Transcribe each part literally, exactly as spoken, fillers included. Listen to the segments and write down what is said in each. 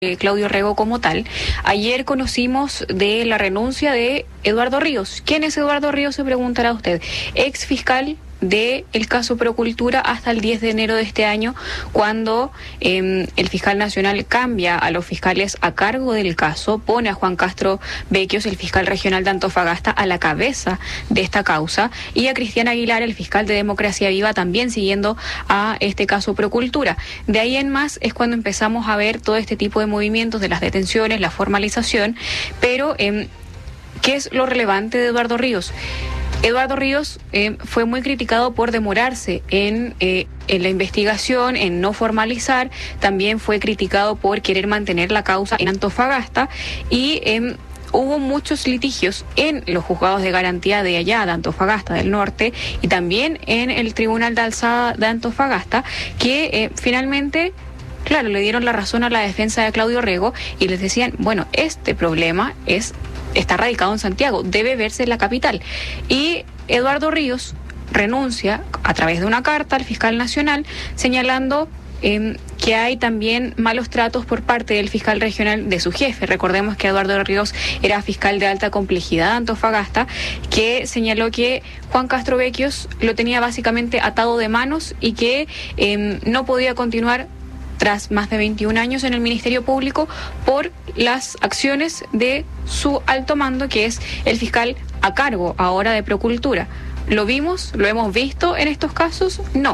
Eh, Claudio Rego como tal. Ayer conocimos de la renuncia de Eduardo Ríos. ¿Quién es Eduardo Ríos? Se preguntará usted. Ex fiscal del caso Procultura hasta el diez de enero de este año, cuando eh, el fiscal nacional cambia a los fiscales a cargo del caso, pone a Juan Castro Becchios, el fiscal regional de Antofagasta, a la cabeza de esta causa, y a Cristian Aguilar, el fiscal de Democracia Viva, también siguiendo a este caso Procultura. De ahí en más es cuando empezamos a ver todo este tipo de movimientos de las detenciones, la formalización, pero eh, ¿qué es lo relevante de Eduardo Ríos? Eduardo Ríos eh, fue muy criticado por demorarse en, eh, en la investigación, en no formalizar. También fue criticado por querer mantener la causa en Antofagasta y eh, hubo muchos litigios en los juzgados de garantía de allá, de Antofagasta del Norte, y también en el Tribunal de Alzada de Antofagasta, que eh, finalmente... Claro, le dieron la razón a la defensa de Claudio Rego y les decían, bueno, este problema es está radicado en Santiago, debe verse en la capital. Y Eduardo Ríos renuncia a través de una carta al fiscal nacional señalando eh, que hay también malos tratos por parte del fiscal regional de su jefe. Recordemos que Eduardo Ríos era fiscal de alta complejidad de Antofagasta, que señaló que Juan Castro Becchios lo tenía básicamente atado de manos y que eh, no podía continuar tras más de veintiún años en el Ministerio Público por las acciones de su alto mando, que es el fiscal a cargo ahora de Procultura. ¿Lo vimos? ¿Lo hemos visto en estos casos? No.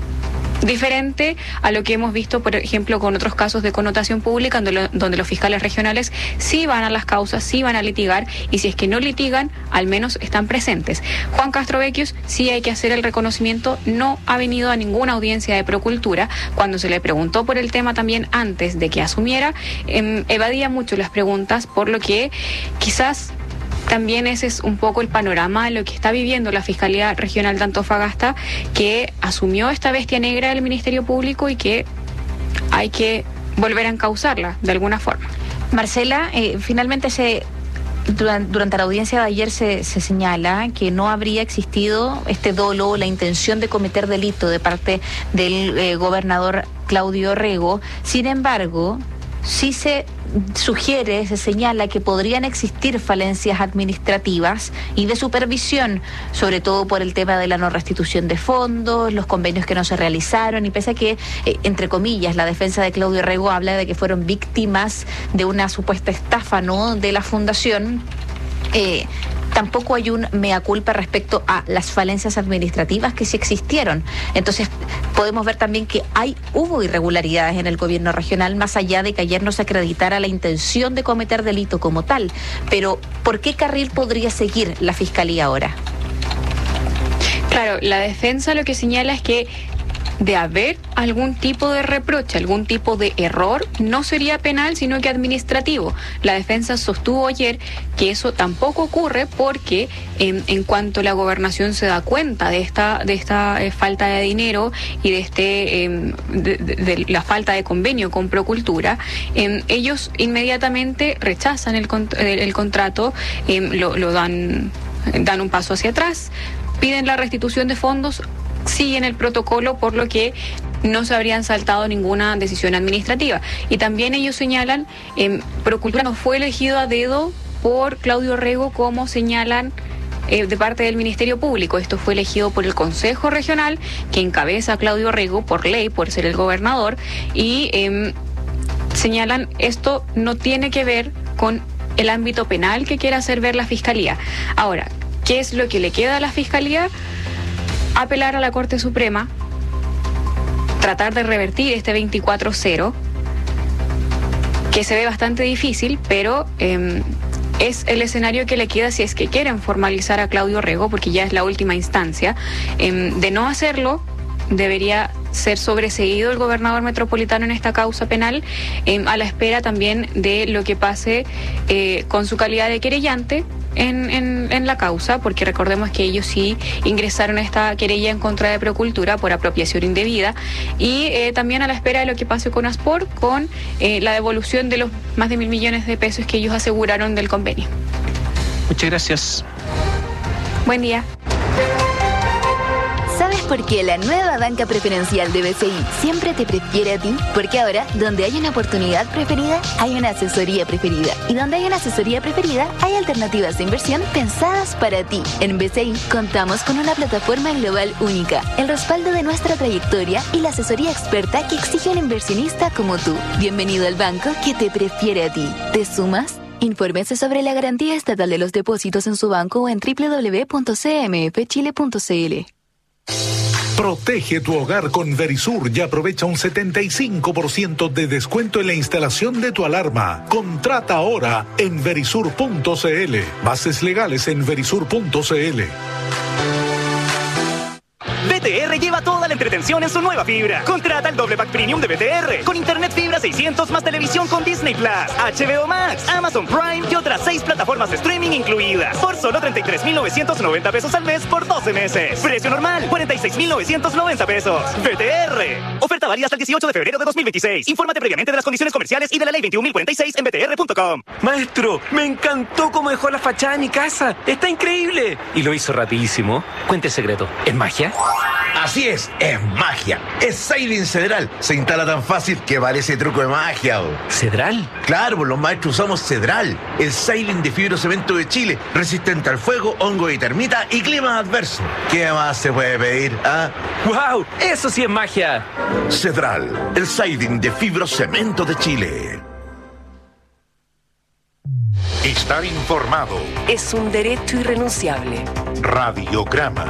Diferente a lo que hemos visto, por ejemplo, con otros casos de connotación pública, donde, lo, donde los fiscales regionales sí van a las causas, sí van a litigar, y si es que no litigan, al menos están presentes. Juan Castro Becchios, sí hay que hacer el reconocimiento, no ha venido a ninguna audiencia de Procultura. Cuando se le preguntó por el tema también antes de que asumiera, eh, evadía mucho las preguntas, por lo que quizás... También ese es un poco el panorama de lo que está viviendo la Fiscalía Regional de Antofagasta, que asumió esta bestia negra del Ministerio Público y que hay que volver a encauzarla de alguna forma. Marcela, eh, finalmente se... Durante, durante la audiencia de ayer se, se señala que no habría existido este dolo o la intención de cometer delito de parte del eh, gobernador Claudio Rego. Sin embargo, sí se sugiere, se señala que podrían existir falencias administrativas y de supervisión, sobre todo por el tema de la no restitución de fondos, los convenios que no se realizaron, y pese a que, eh, entre comillas, la defensa de Claudio Rego habla de que fueron víctimas de una supuesta estafa, ¿no?, de la fundación. Eh, tampoco hay un mea culpa respecto a las falencias administrativas que sí existieron. Entonces, podemos ver también que hay hubo irregularidades en el gobierno regional, más allá de que ayer no se acreditara la intención de cometer delito como tal. Pero, ¿por qué carril podría seguir la Fiscalía ahora? Claro, la defensa lo que señala es que de haber algún tipo de reproche, algún tipo de error, no sería penal, sino que administrativo. La defensa sostuvo ayer que eso tampoco ocurre porque en, en cuanto la gobernación se da cuenta de esta de esta eh, falta de dinero y de este eh, de, de, de la falta de convenio con Procultura, eh, ellos inmediatamente rechazan el, el, el contrato, eh, lo, lo dan dan un paso hacia atrás, piden la restitución de fondos, siguen el protocolo, por lo que no se habrían saltado ninguna decisión administrativa. Y también ellos señalan, eh, Procultura no fue elegido a dedo por Claudio Rego, como señalan eh, de parte del Ministerio Público. Esto fue elegido por el Consejo Regional, que encabeza a Claudio Rego por ley, por ser el gobernador, y eh, señalan esto no tiene que ver con el ámbito penal que quiera hacer ver la Fiscalía. Ahora, ¿qué es lo que le queda a la Fiscalía? Apelar a la Corte Suprema, tratar de revertir este veinticuatro cero, que se ve bastante difícil, pero eh, es el escenario que le queda si es que quieren formalizar a Claudio Rego, porque ya es la última instancia. Eh, de no hacerlo, debería ser sobreseído el gobernador metropolitano en esta causa penal, eh, a la espera también de lo que pase eh, con su calidad de querellante En, en, en la causa, porque recordemos que ellos sí ingresaron a esta querella en contra de Procultura por apropiación indebida, y eh, también a la espera de lo que pase con Aspor, con eh, la devolución de los más de mil millones de pesos que ellos aseguraron del convenio. Muchas gracias. Buen día. ¿Sabes Porque la nueva banca preferencial de B C I siempre te prefiere a ti. Porque ahora, donde hay una oportunidad preferida, hay una asesoría preferida. Y donde hay una asesoría preferida, hay alternativas de inversión pensadas para ti. En B C I contamos con una plataforma global única, el respaldo de nuestra trayectoria y la asesoría experta que exige un inversionista como tú. Bienvenido al banco que te prefiere a ti. ¿Te sumas? Infórmese sobre la garantía estatal de los depósitos en su banco o en doble u doble u doble u punto c m f chile punto c l. Protege tu hogar con Verisur y aprovecha un setenta y cinco por ciento de descuento en la instalación de tu alarma. Contrata ahora en verisur punto c l. Bases legales en verisur punto c l. B T R lleva toda la entretención en su nueva fibra. Contrata el doble pack premium de B T R con internet fibra seiscientos más televisión con Disney Plus, H B O Max, Amazon Prime y otras seis plataformas de streaming incluidas por solo treinta y tres mil novecientos noventa pesos al mes por doce meses. Precio normal cuarenta y seis mil novecientos noventa pesos. B T R. Oferta válida hasta el dieciocho de febrero de dos mil veintiséis. Infórmate previamente de las condiciones comerciales y de la ley veintiún mil cuarenta y seis en b t r punto com. Maestro, me encantó cómo dejó la fachada de mi casa. Está increíble. Y lo hizo rapidísimo. Cuente el secreto. ¿Es magia? Así es, es magia. Es Siding Cedral. Se instala tan fácil que parece truco de magia. ¿O? ¿Cedral? Claro, pues los maestros usamos Cedral, el Siding de fibrocemento de Chile, resistente al fuego, hongo y termita y clima adverso. ¿Qué más se puede pedir? ¿Ah? ¡Wow! ¡Eso sí es magia! Cedral, el Siding de fibrocemento de Chile. Estar informado es un derecho irrenunciable. Radiograma.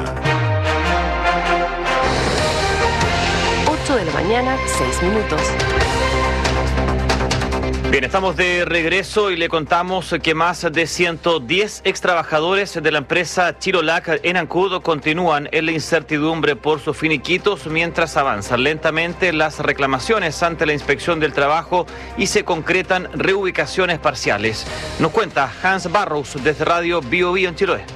ocho de la mañana, seis minutos. Bien, estamos de regreso y le contamos que más de ciento diez ex trabajadores de la empresa Chilolac en Ancud continúan en la incertidumbre por sus finiquitos mientras avanzan lentamente las reclamaciones ante la Inspección del Trabajo y se concretan reubicaciones parciales. Nos cuenta Hans Barrows desde Radio Bio Bio en Chiloé.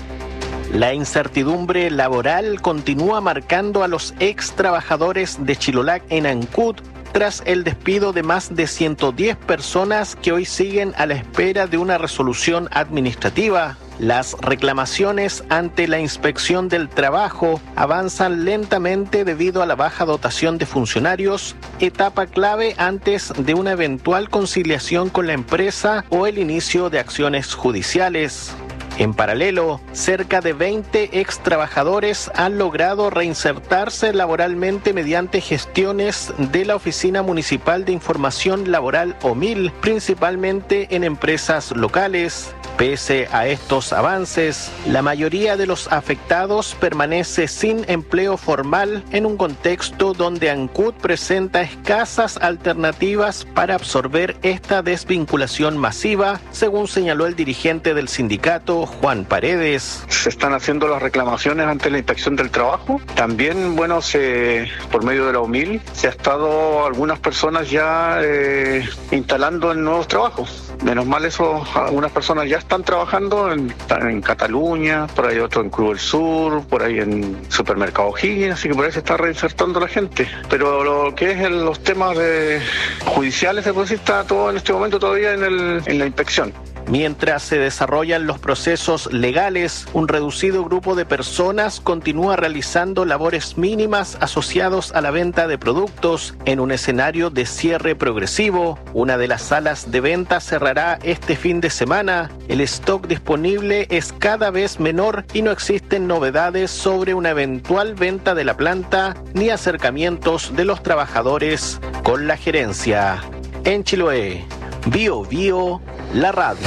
La incertidumbre laboral continúa marcando a los ex trabajadores de Chilolac en Ancud tras el despido de más de ciento diez personas que hoy siguen a la espera de una resolución administrativa. Las reclamaciones ante la Inspección del Trabajo avanzan lentamente debido a la baja dotación de funcionarios, etapa clave antes de una eventual conciliación con la empresa o el inicio de acciones judiciales. En paralelo, cerca de veinte ex trabajadores han logrado reinsertarse laboralmente mediante gestiones de la Oficina Municipal de Información Laboral O M I L, principalmente en empresas locales. Pese a estos avances, la mayoría de los afectados permanece sin empleo formal en un contexto donde Ancud presenta escasas alternativas para absorber esta desvinculación masiva, según señaló el dirigente del sindicato, Juan Paredes. Se están haciendo las reclamaciones ante la Inspección del Trabajo. También, bueno, se, por medio de la O M I L, se ha estado algunas personas ya eh, instalando en nuevos trabajos. Menos mal eso, algunas personas ya están trabajando en, en Cataluña, por ahí otro en Cruz del Sur, por ahí en Supermercado O'Higgins, así que por ahí se está reinsertando la gente. Pero lo que es en los temas de judiciales, se puede decir, está todo en este momento todavía en, el, en la inspección. Mientras se desarrollan los procesos legales, un reducido grupo de personas continúa realizando labores mínimas asociados a la venta de productos en un escenario de cierre progresivo. Una de las salas de venta cerrará este fin de semana. El stock disponible es cada vez menor y no existen novedades sobre una eventual venta de la planta ni acercamientos de los trabajadores con la gerencia. En Chiloé, Bio Bio, la radio.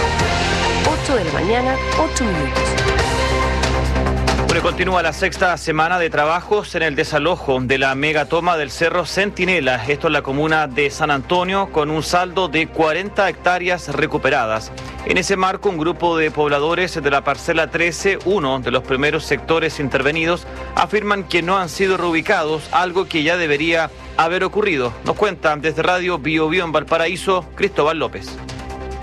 ocho de la mañana, ocho minutos. Bueno, continúa la sexta semana de trabajos en el desalojo de la megatoma del Cerro Centinela, esto en la comuna de San Antonio, con un saldo de cuarenta hectáreas recuperadas. En ese marco, un grupo de pobladores de la parcela trece, uno de los primeros sectores intervenidos, afirman que no han sido reubicados, algo que ya debería haber ocurrido. Nos cuenta desde Radio Bio Bio en Valparaíso, Cristóbal López.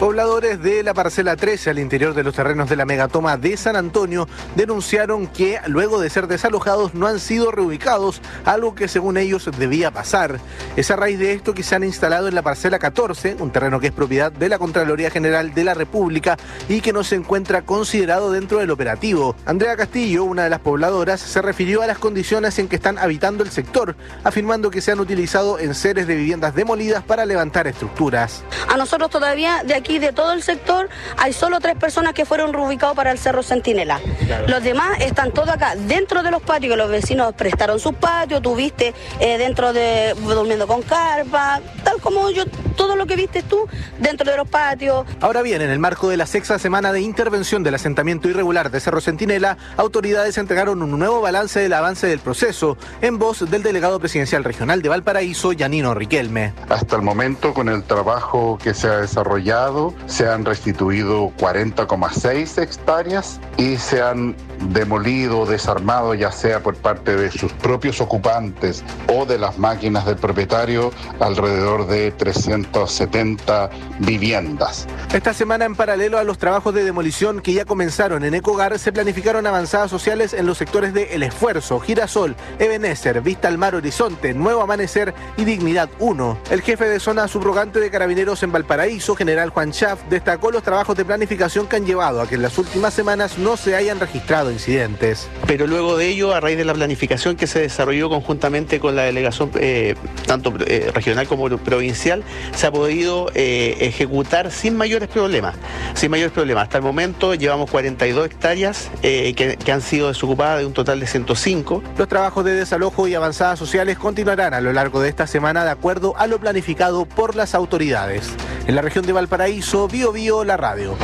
Pobladores de la parcela trece al interior de los terrenos de la megatoma de San Antonio denunciaron que luego de ser desalojados no han sido reubicados, algo que según ellos debía pasar. Es a raíz de esto que se han instalado en la parcela catorce, un terreno que es propiedad de la Contraloría General de la República y que no se encuentra considerado dentro del operativo. Andrea Castillo, una de las pobladoras, se refirió a las condiciones en que están habitando el sector, afirmando que se han utilizado enseres de viviendas demolidas para levantar estructuras. A nosotros todavía de aquí, de todo el sector, hay solo tres personas que fueron reubicados para el Cerro Centinela. Claro. Los demás están todos acá, dentro de los patios, que los vecinos prestaron sus patios, tú viste eh, dentro de, durmiendo con carpa, tal como yo, todo lo que viste tú, dentro de los patios. Ahora bien, en el marco de la sexta semana de intervención del asentamiento irregular de Cerro Centinela, autoridades entregaron un nuevo balance del avance del proceso, en voz del delegado presidencial regional de Valparaíso, Yanino Riquelme. Hasta el momento, con el trabajo que se ha desarrollado, se han restituido cuarenta coma seis hectáreas y se han demolido o desarmado, ya sea por parte de sus propios ocupantes o de las máquinas del propietario, alrededor de trescientas setenta viviendas. Esta semana, en paralelo a los trabajos de demolición que ya comenzaron en Ecogar, se planificaron avanzadas sociales en los sectores de El Esfuerzo, Girasol, Ebenezer, Vista al Mar Horizonte, Nuevo Amanecer y Dignidad uno. El jefe de zona subrogante de Carabineros en Valparaíso, general Juan Schaff, destacó los trabajos de planificación que han llevado a que en las últimas semanas no se hayan registrado incidentes. Pero luego de ello, a raíz de la planificación que se desarrolló conjuntamente con la delegación eh, tanto eh, regional como provincial, se ha podido eh, ejecutar sin mayores problemas. Sin mayores problemas. Hasta el momento llevamos cuarenta y dos hectáreas eh, que, que han sido desocupadas de un total de ciento cinco. Los trabajos de desalojo y avanzadas sociales continuarán a lo largo de esta semana de acuerdo a lo planificado por las autoridades. En la región de Valparaíso, Bio Bio, la radio.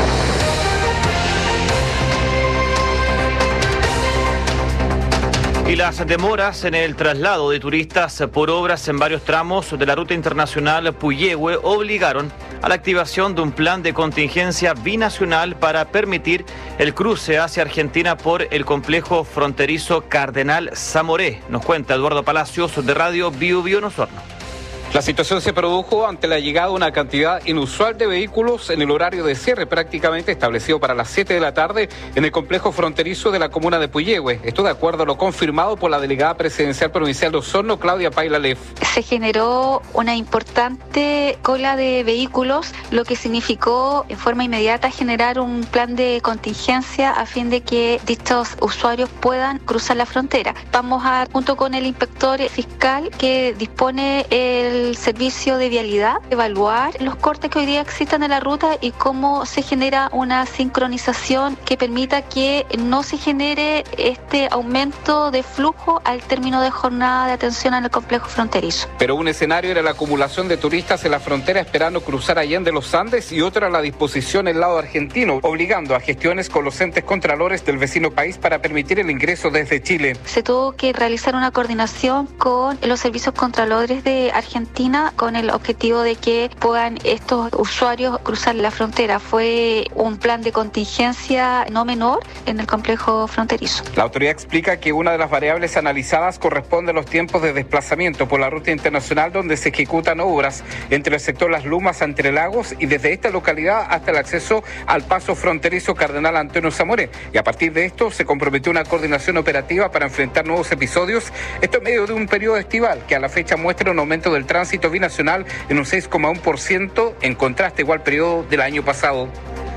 Y las demoras en el traslado de turistas por obras en varios tramos de la ruta internacional Puyehue obligaron a la activación de un plan de contingencia binacional para permitir el cruce hacia Argentina por el complejo fronterizo Cardenal Zamoré. Nos cuenta Eduardo Palacios de Radio Bio Bio Osorno. La situación se produjo ante la llegada de una cantidad inusual de vehículos en el horario de cierre prácticamente establecido para las siete de la tarde en el complejo fronterizo de la comuna de Puyehue. Esto de acuerdo a lo confirmado por la delegada presidencial provincial de Osorno, Claudia Paila Leff. Se generó una importante cola de vehículos, lo que significó en forma inmediata generar un plan de contingencia a fin de que dichos usuarios puedan cruzar la frontera. Vamos a, junto con el inspector fiscal que dispone el el servicio de vialidad, evaluar los cortes que hoy día existen en la ruta y cómo se genera una sincronización que permita que no se genere este aumento de flujo al término de jornada de atención en el complejo fronterizo. Pero un escenario era la acumulación de turistas en la frontera esperando cruzar Allende los Andes y otra la disposición del lado argentino, obligando a gestiones con los entes contralores del vecino país para permitir el ingreso desde Chile. Se tuvo que realizar una coordinación con los servicios contralores de Argentina con el objetivo de que puedan estos usuarios cruzar la frontera. Fue un plan de contingencia no menor en el complejo fronterizo. La autoridad explica que una de las variables analizadas corresponde a los tiempos de desplazamiento por la ruta internacional donde se ejecutan obras entre el sector Las Lumas, Entre Lagos y desde esta localidad hasta el acceso al paso fronterizo Cardenal Antonio Zamoré. Y a partir de esto se comprometió una coordinación operativa para enfrentar nuevos episodios, esto en medio de un periodo estival que a la fecha muestra un aumento del tránsito binacional en un seis coma uno por ciento en contraste igual periodo del año pasado.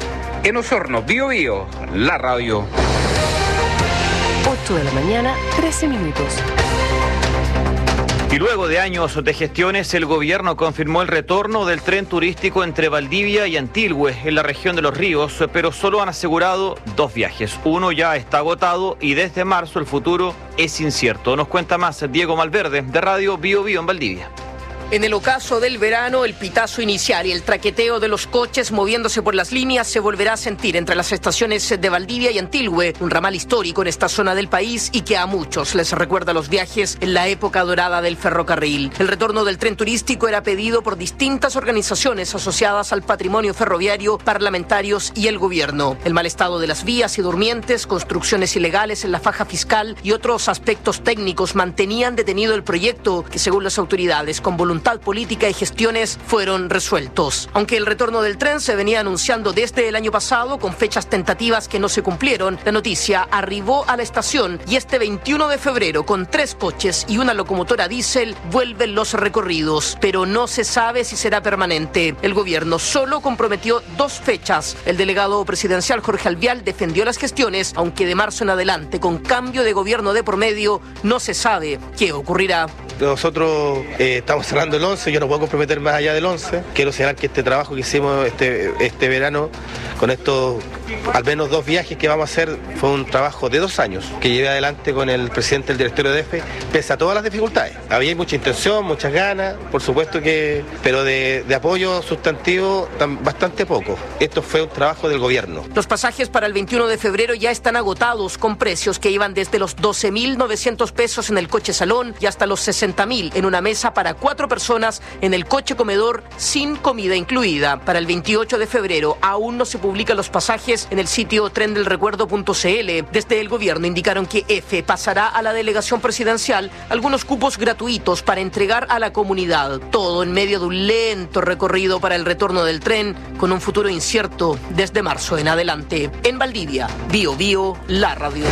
En Osorno, Bio Bio, la radio. ocho de la mañana, trece minutos. Y luego de años de gestiones, el gobierno confirmó el retorno del tren turístico entre Valdivia y Antilhue, en la región de Los Ríos, pero solo han asegurado dos viajes. Uno ya está agotado y desde marzo el futuro es incierto. Nos cuenta más Diego Malverde, de Radio Bio Bio en Valdivia. En el ocaso del verano, el pitazo inicial y el traqueteo de los coches moviéndose por las líneas se volverá a sentir entre las estaciones de Valdivia y Antilhue, un ramal histórico en esta zona del país y que a muchos les recuerda los viajes en la época dorada del ferrocarril. El retorno del tren turístico era pedido por distintas organizaciones asociadas al patrimonio ferroviario, parlamentarios y el gobierno. El mal estado de las vías y durmientes, construcciones ilegales en la faja fiscal y otros aspectos técnicos mantenían detenido el proyecto que, según las autoridades, con voluntad voluntad política y gestiones fueron resueltos. Aunque el retorno del tren se venía anunciando desde el año pasado con fechas tentativas que no se cumplieron, la noticia arribó a la estación y este veintiuno de febrero, con tres coches y una locomotora diésel, vuelven los recorridos, pero no se sabe si será permanente. El gobierno solo comprometió dos fechas. El delegado presidencial Jorge Alvial defendió las gestiones, aunque de marzo en adelante, con cambio de gobierno de por medio, no se sabe qué ocurrirá. Nosotros eh, estamos cerrando el once, yo no puedo comprometer más allá del once. Quiero señalar que este trabajo que hicimos este, este verano, con estos al menos dos viajes que vamos a hacer, fue un trabajo de dos años que llevé adelante con el presidente del directorio de E F E, pese a todas las dificultades. Había mucha intención, muchas ganas, por supuesto que, pero de, de apoyo sustantivo bastante poco. Esto fue un trabajo del gobierno. Los pasajes para el veintiuno de febrero ya están agotados, con precios que iban desde los doce mil novecientos pesos en el coche salón y hasta los sesenta mil en una mesa para cuatro personas en el coche comedor sin comida incluida. Para el veintiocho de febrero aún no se publican los pasajes en el sitio tren del recuerdo punto c l. Desde el gobierno indicaron que E F E pasará a la delegación presidencial algunos cupos gratuitos para entregar a la comunidad. Todo en medio de un lento recorrido para el retorno del tren, con un futuro incierto desde marzo en adelante. En Valdivia, Bio Bio, la radio.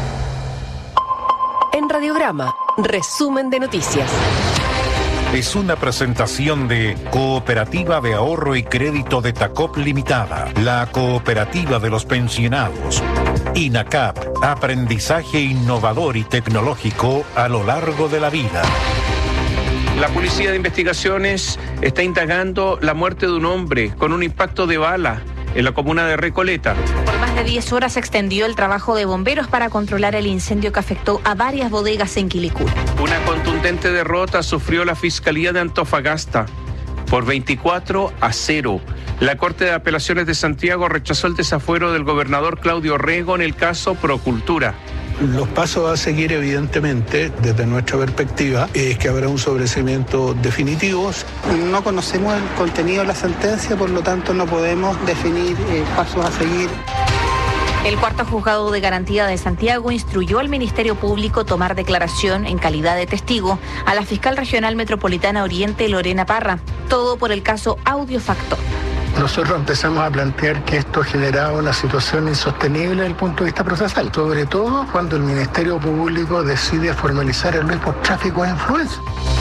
En Radiograma, resumen de noticias. Es una presentación de Cooperativa de Ahorro y Crédito de Tacop Limitada, la cooperativa de los pensionados. INACAP, aprendizaje innovador y tecnológico a lo largo de la vida. La Policía de Investigaciones está indagando la muerte de un hombre con un impacto de bala en la comuna de Recoleta. Por más de diez horas se extendió el trabajo de bomberos para controlar el incendio que afectó a varias bodegas en Quilicura. Una contundente derrota sufrió la Fiscalía de Antofagasta por veinticuatro a cero. La Corte de Apelaciones de Santiago rechazó el desafuero del gobernador Claudio Rego en el caso Procultura. Los pasos a seguir, evidentemente, desde nuestra perspectiva, es que habrá un sobreseimiento definitivo. No conocemos el contenido de la sentencia, por lo tanto no podemos definir eh, pasos a seguir. El cuarto juzgado de garantía de Santiago instruyó al Ministerio Público tomar declaración en calidad de testigo a la fiscal regional metropolitana Oriente, Lorena Parra, todo por el caso Audiofactor. Nosotros empezamos a plantear que esto generaba una situación insostenible desde el punto de vista procesal, sobre todo cuando el Ministerio Público decide formalizar el Luis por tráfico de influencia.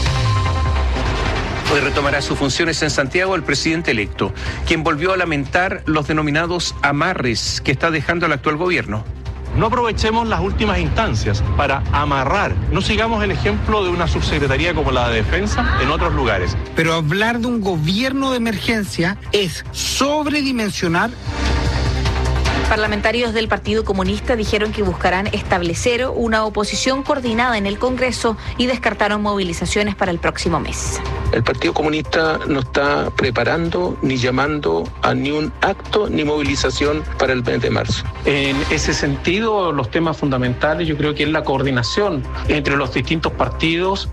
Hoy retomará sus funciones en Santiago el presidente electo, quien volvió a lamentar los denominados amarres que está dejando el actual gobierno. No aprovechemos las últimas instancias para amarrar. No sigamos el ejemplo de una subsecretaría como la de Defensa en otros lugares. Pero hablar de un gobierno de emergencia es sobredimensionar. Parlamentarios del Partido Comunista dijeron que buscarán establecer una oposición coordinada en el Congreso y descartaron movilizaciones para el próximo mes. El Partido Comunista no está preparando ni llamando a ni un acto ni movilización para el mes de marzo. En ese sentido, los temas fundamentales yo creo que es la coordinación entre los distintos partidos.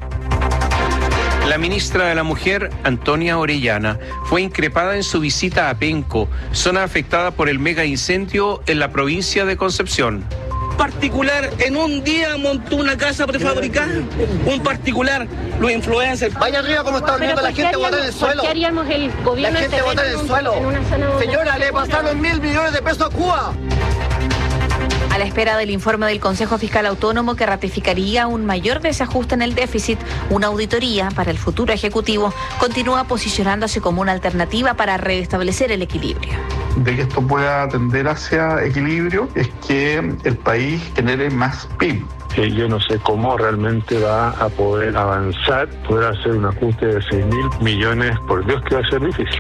La ministra de la Mujer, Antonia Orellana, fue increpada en su visita a Penco, zona afectada por el mega incendio en la provincia de Concepción. Particular, en un día montó una casa prefabricada, un particular, los influencers. Vaya arriba como está durmiendo la gente botada en el suelo. ¿Por qué haríamos el gobierno? La gente botada en el suelo. Señora, le pasaron mil millones de pesos a Cuba. A la espera del informe del Consejo Fiscal Autónomo que ratificaría un mayor desajuste en el déficit, una auditoría para el futuro Ejecutivo continúa posicionándose como una alternativa para restablecer el equilibrio. De que esto pueda tender hacia equilibrio es que el país genere más P I B. Eh, yo no sé cómo realmente va a poder avanzar, poder hacer un ajuste de seis mil millones, por Dios que va a ser difícil.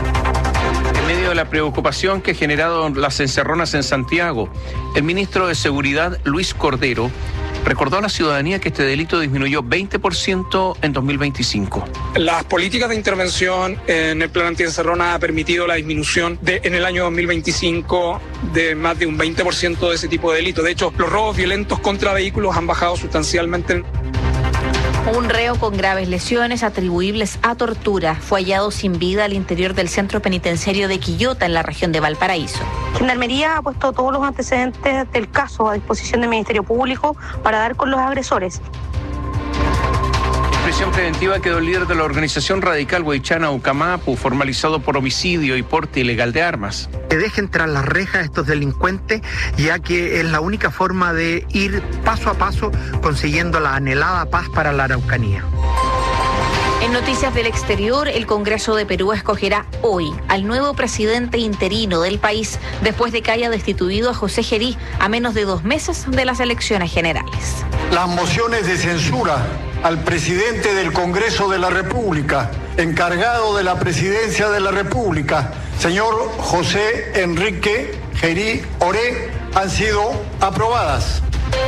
En medio de la preocupación que ha generado las encerronas en Santiago, el ministro de Seguridad, Luis Cordero, recordó a la ciudadanía que este delito disminuyó veinte por ciento en dos mil veinticinco. Las políticas de intervención en el plan antiencerrona ha permitido la disminución de, en el año dos mil veinticinco de más de un veinte por ciento de ese tipo de delitos. De hecho, los robos violentos contra vehículos han bajado sustancialmente. Un reo con graves lesiones atribuibles a tortura fue hallado sin vida al interior del centro penitenciario de Quillota, en la región de Valparaíso. Gendarmería ha puesto todos los antecedentes del caso a disposición del Ministerio Público para dar con los agresores. El prisión preventiva quedó el líder de la organización radical Huaychana Ucamapu, formalizado por homicidio y porte ilegal de armas. Que dejen tras las rejas a estos delincuentes, ya que es la única forma de ir paso a paso consiguiendo la anhelada paz para la Araucanía. En noticias del exterior, el Congreso de Perú escogerá hoy al nuevo presidente interino del país después de que haya destituido a José Gerí a menos de dos meses de las elecciones generales. Las mociones de censura al presidente del Congreso de la República, encargado de la presidencia de la República, señor José Enrique Gerí Oré, han sido aprobadas.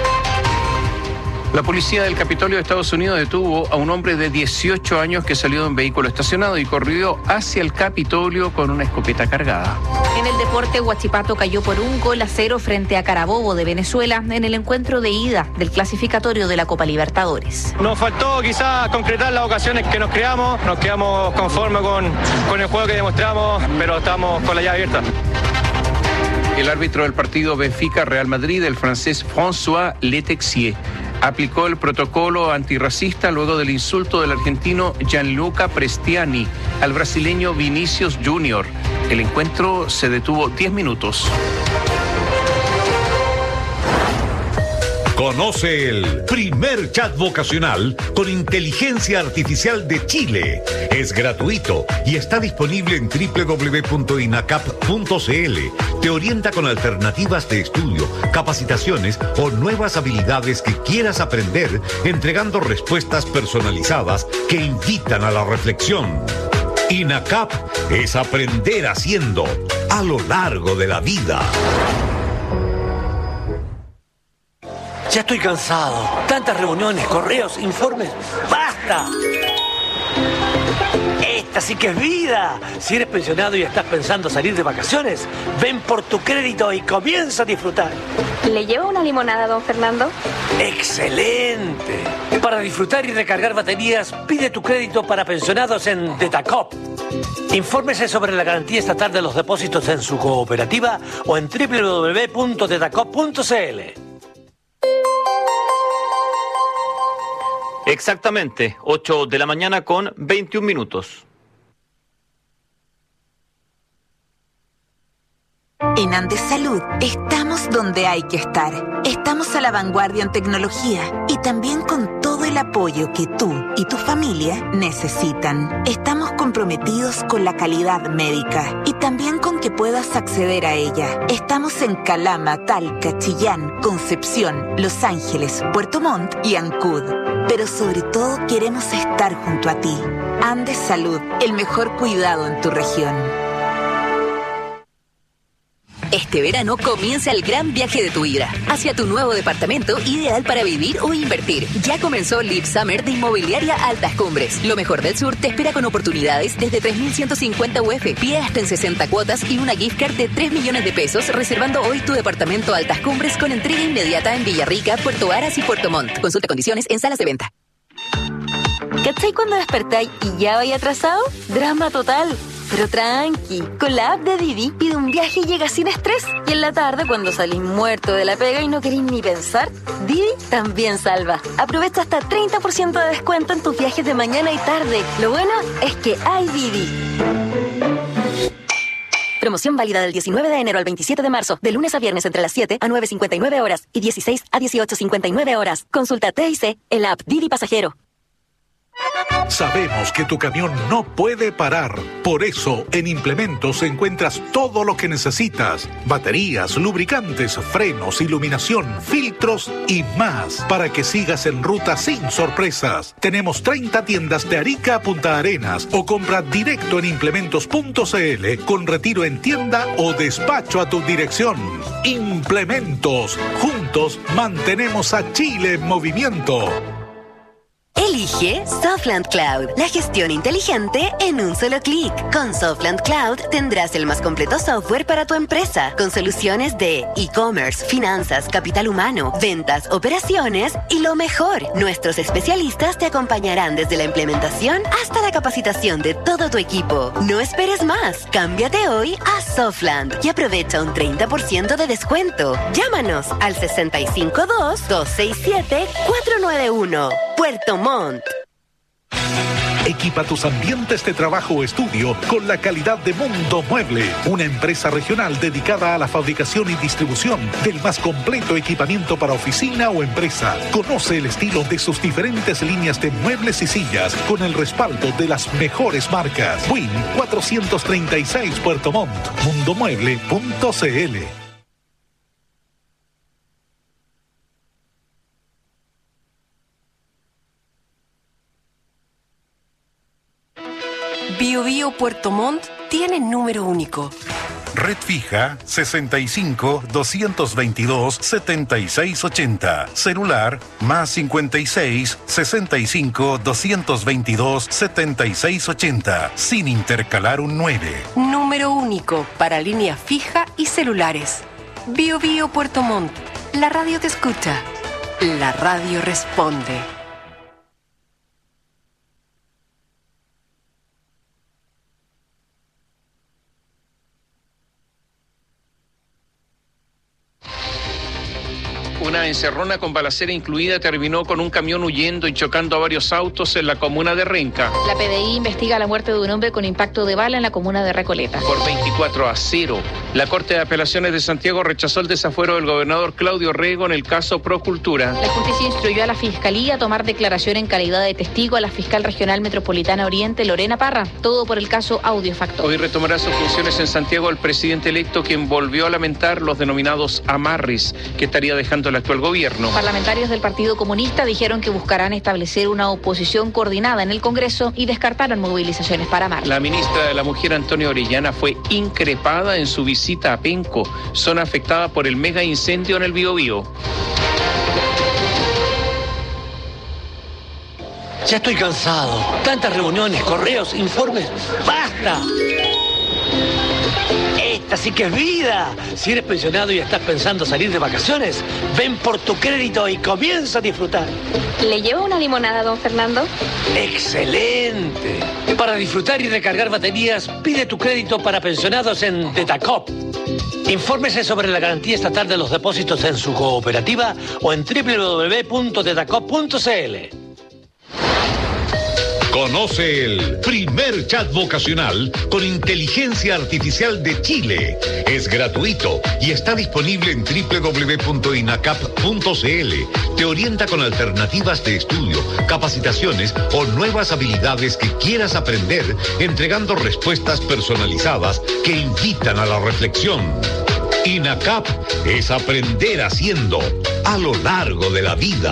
La policía del Capitolio de Estados Unidos detuvo a un hombre de dieciocho años que salió de un vehículo estacionado y corrió hacia el Capitolio con una escopeta cargada. En el deporte, Huachipato cayó por un gol a cero frente a Carabobo de Venezuela en el encuentro de ida del clasificatorio de la Copa Libertadores. Nos faltó quizás concretar las ocasiones que nos creamos, nos quedamos conformes con, con el juego que demostramos, pero estamos con la llave abierta. El árbitro del partido Benfica-Real Madrid, el francés François Letexier, aplicó el protocolo antirracista luego del insulto del argentino Gianluca Prestiani al brasileño Vinicius Junior. El encuentro se detuvo diez minutos. Conoce el primer chat vocacional con inteligencia artificial de Chile. Es gratuito y está disponible en doble u doble u doble u punto inacap punto c l. Te orienta con alternativas de estudio, capacitaciones o nuevas habilidades que quieras aprender, entregando respuestas personalizadas que invitan a la reflexión. INACAP es aprender haciendo a lo largo de la vida. Ya estoy cansado. Tantas reuniones, correos, informes. ¡Basta! Esta sí que es vida. Si eres pensionado y estás pensando salir de vacaciones, ven por tu crédito y comienza a disfrutar. ¿Le llevo una limonada, don Fernando? ¡Excelente! Para disfrutar y recargar baterías, pide tu crédito para pensionados en Detacop. Infórmese sobre la garantía estatal de los depósitos en su cooperativa o en doble u doble u doble u punto detacop punto c l. Exactamente, ocho de la mañana con veintiún minutos. En Andes Salud estamos donde hay que estar. Estamos a la vanguardia en tecnología y también con todo el apoyo que tú y tu familia necesitan. Estamos comprometidos con la calidad médica y también con que puedas acceder a ella. Estamos en Calama, Talca, Chillán, Concepción, Los Ángeles, Puerto Montt y Ancud. Pero sobre todo queremos estar junto a ti. Andes Salud, el mejor cuidado en tu región. Este verano comienza el gran viaje de tu vida hacia tu nuevo departamento ideal para vivir o invertir. Ya comenzó Live Summer de Inmobiliaria Altas Cumbres. Lo mejor del sur te espera con oportunidades desde tres mil ciento cincuenta U F. Pide hasta en sesenta cuotas y una gift card de tres millones de pesos reservando hoy tu departamento Altas Cumbres con entrega inmediata en Villarrica, Puerto Varas y Puerto Montt. Consulta condiciones en salas de venta. ¿Cachai cuando despertáis y ya vais atrasado? Drama total. Pero tranqui, con la app de Didi pide un viaje y llega sin estrés. Y en la tarde, cuando salís muerto de la pega y no queréis ni pensar, Didi también salva. Aprovecha hasta treinta por ciento de descuento en tus viajes de mañana y tarde. Lo bueno es que hay Didi. Promoción válida del diecinueve de enero al veintisiete de marzo, de lunes a viernes entre las siete a nueve cincuenta y nueve horas y dieciséis a dieciocho cincuenta y nueve horas. Consulta T I C en la app Didi Pasajero. Sabemos que tu camión no puede parar. Por eso, en Implementos encuentras todo lo que necesitas. Baterías, lubricantes, frenos, iluminación, filtros y más. Para que sigas en ruta sin sorpresas. Tenemos treinta tiendas de Arica a Punta Arenas o compra directo en implementos punto c l con retiro en tienda o despacho a tu dirección. Implementos. Juntos mantenemos a Chile en movimiento. Elige Softland Cloud, la gestión inteligente en un solo clic. Con Softland Cloud tendrás el más completo software para tu empresa, con soluciones de e-commerce, finanzas, capital humano, ventas, operaciones y lo mejor, nuestros especialistas te acompañarán desde la implementación hasta la capacitación de todo tu equipo. No esperes más, cámbiate hoy a Softland y aprovecha un treinta por ciento de descuento. Llámanos al sesenta y cinco dos, dos seis siete, cuatro nueve uno. Puerto Montt. Equipa tus ambientes de trabajo o estudio con la calidad de Mundo Mueble, una empresa regional dedicada a la fabricación y distribución del más completo equipamiento para oficina o empresa. Conoce el estilo de sus diferentes líneas de muebles y sillas con el respaldo de las mejores marcas. Win cuatrocientos treinta y seis Puerto Montt, mundomueble punto c l. Bio Bio Puerto Montt tiene número único. Red fija sesenta y cinco, doscientos veintidós, setenta y seis ochenta. Celular más cincuenta y seis, sesenta y cinco, doscientos veintidós, setenta y seis ochenta. Sin intercalar un nueve. Número único para línea fija y celulares. Bio Bio Puerto Montt. La radio te escucha. La radio responde. Una encerrona con balacera incluida terminó con un camión huyendo y chocando a varios autos en la comuna de Renca. La P D I investiga la muerte de un hombre con impacto de bala en la comuna de Recoleta. Por veinticuatro a cero, la Corte de Apelaciones de Santiago rechazó el desafuero del gobernador Claudio Rego en el caso Procultura. La justicia instruyó a la Fiscalía a tomar declaración en calidad de testigo a la fiscal regional metropolitana Oriente, Lorena Parra. Todo por el caso Audiofactor. Hoy retomará sus funciones en Santiago el presidente electo, quien volvió a lamentar los denominados amarres que estaría dejando el actual gobierno. Parlamentarios del Partido Comunista dijeron que buscarán establecer una oposición coordinada en el Congreso y descartaron movilizaciones para marzo. La ministra de la Mujer, Antonia Orellana, fue increpada en su visita a Penco, zona afectada por el mega incendio en el Biobío. Ya estoy cansado. Tantas reuniones, correos, informes. ¡Basta! Esta sí que es vida. Si eres pensionado y estás pensando salir de vacaciones, ven por tu crédito y comienza a disfrutar. ¿Le lleva una limonada, don Fernando? ¡Excelente! Para disfrutar y recargar baterías, pide tu crédito para pensionados en Tetacop. Infórmese sobre la garantía estatal de los depósitos en su cooperativa o en doble u doble u doble u punto tetacop punto c l. Conoce el primer chat vocacional con inteligencia artificial de Chile. Es gratuito y está disponible en doble u doble u doble u punto inacap punto c l. Te orienta con alternativas de estudio, capacitaciones o nuevas habilidades que quieras aprender, entregando respuestas personalizadas que invitan a la reflexión. INACAP es aprender haciendo a lo largo de la vida.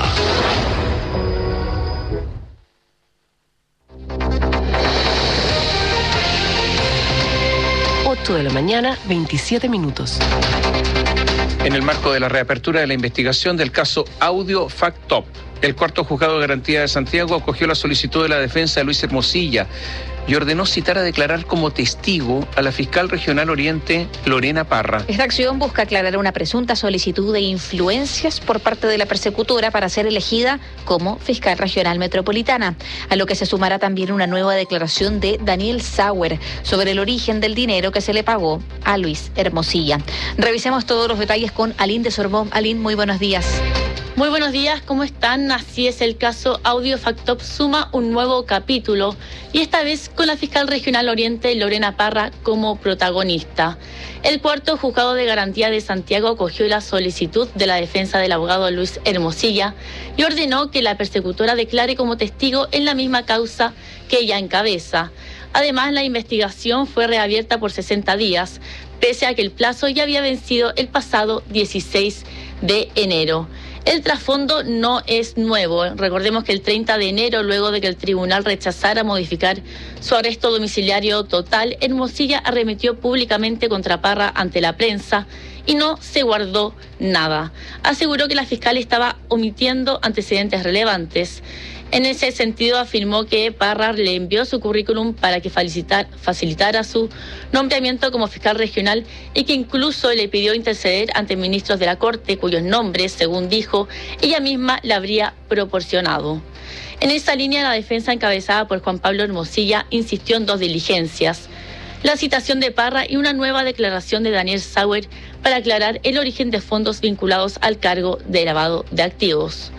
ocho de la mañana, veintisiete minutos. En el marco de la reapertura de la investigación del caso Audiofactor, el cuarto juzgado de garantía de Santiago acogió la solicitud de la defensa de Luis Hermosilla y ordenó citar a declarar como testigo a la fiscal regional Oriente, Lorena Parra. Esta acción busca aclarar una presunta solicitud de influencias por parte de la persecutora para ser elegida como fiscal regional metropolitana, a lo que se sumará también una nueva declaración de Daniel Sauer sobre el origen del dinero que se le pagó a Luis Hermosilla. Revisemos todos los detalles con Aline de Sorbón. Aline, muy buenos días. Muy buenos días, ¿cómo están? Así es, el caso Audiofactor suma un nuevo capítulo y esta vez con la fiscal regional Oriente, Lorena Parra, como protagonista. El cuarto juzgado de garantía de Santiago acogió la solicitud de la defensa del abogado Luis Hermosilla y ordenó que la persecutora declare como testigo en la misma causa que ella encabeza. Además, la investigación fue reabierta por sesenta días, pese a que el plazo ya había vencido el pasado dieciséis de enero. El trasfondo no es nuevo. Recordemos que el treinta de enero, luego de que el tribunal rechazara modificar su arresto domiciliario total, Hermosilla arremetió públicamente contra Parra ante la prensa y no se guardó nada. Aseguró que la fiscal estaba omitiendo antecedentes relevantes. En ese sentido, afirmó que Parra le envió su currículum para que facilitar, facilitara su nombramiento como fiscal regional y que incluso le pidió interceder ante ministros de la Corte, cuyos nombres, según dijo, ella misma le habría proporcionado. En esa línea, la defensa encabezada por Juan Pablo Hermosilla insistió en dos diligencias: la citación de Parra y una nueva declaración de Daniel Sauer para aclarar el origen de fondos vinculados al cargo de lavado de activos.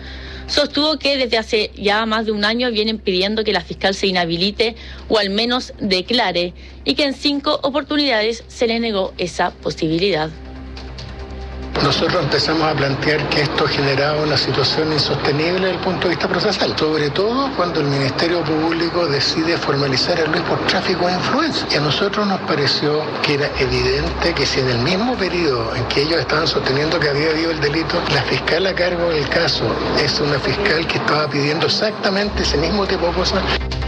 sostuvo que desde hace ya más de un año vienen pidiendo que la fiscal se inhabilite o al menos declare, y que en cinco oportunidades se le negó esa posibilidad. Nosotros empezamos a plantear que esto generaba una situación insostenible desde el punto de vista procesal, sobre todo cuando el Ministerio Público decide formalizar a Luis por tráfico de influencia. Y a nosotros nos pareció que era evidente que si en el mismo periodo en que ellos estaban sosteniendo que había habido el delito, la fiscal a cargo del caso es una fiscal que estaba pidiendo exactamente ese mismo tipo de cosas.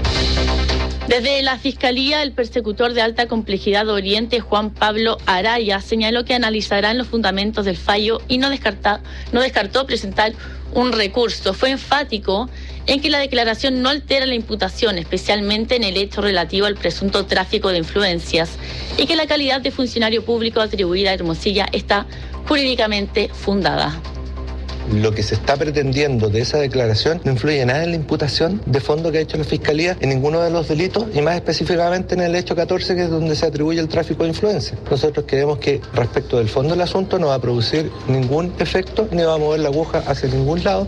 Desde la Fiscalía, el persecutor de alta complejidad de Oriente, Juan Pablo Araya, señaló que analizarán los fundamentos del fallo y no, descarta, no descartó presentar un recurso. Fue enfático en que la declaración no altera la imputación, especialmente en el hecho relativo al presunto tráfico de influencias, y que la calidad de funcionario público atribuida a Hermosilla está jurídicamente fundada. Lo que se está pretendiendo de esa declaración no influye nada en la imputación de fondo que ha hecho la Fiscalía en ninguno de los delitos, y más específicamente en el hecho catorce, que es donde se atribuye el tráfico de influencia. Nosotros creemos que respecto del fondo del asunto no va a producir ningún efecto ni va a mover la aguja hacia ningún lado.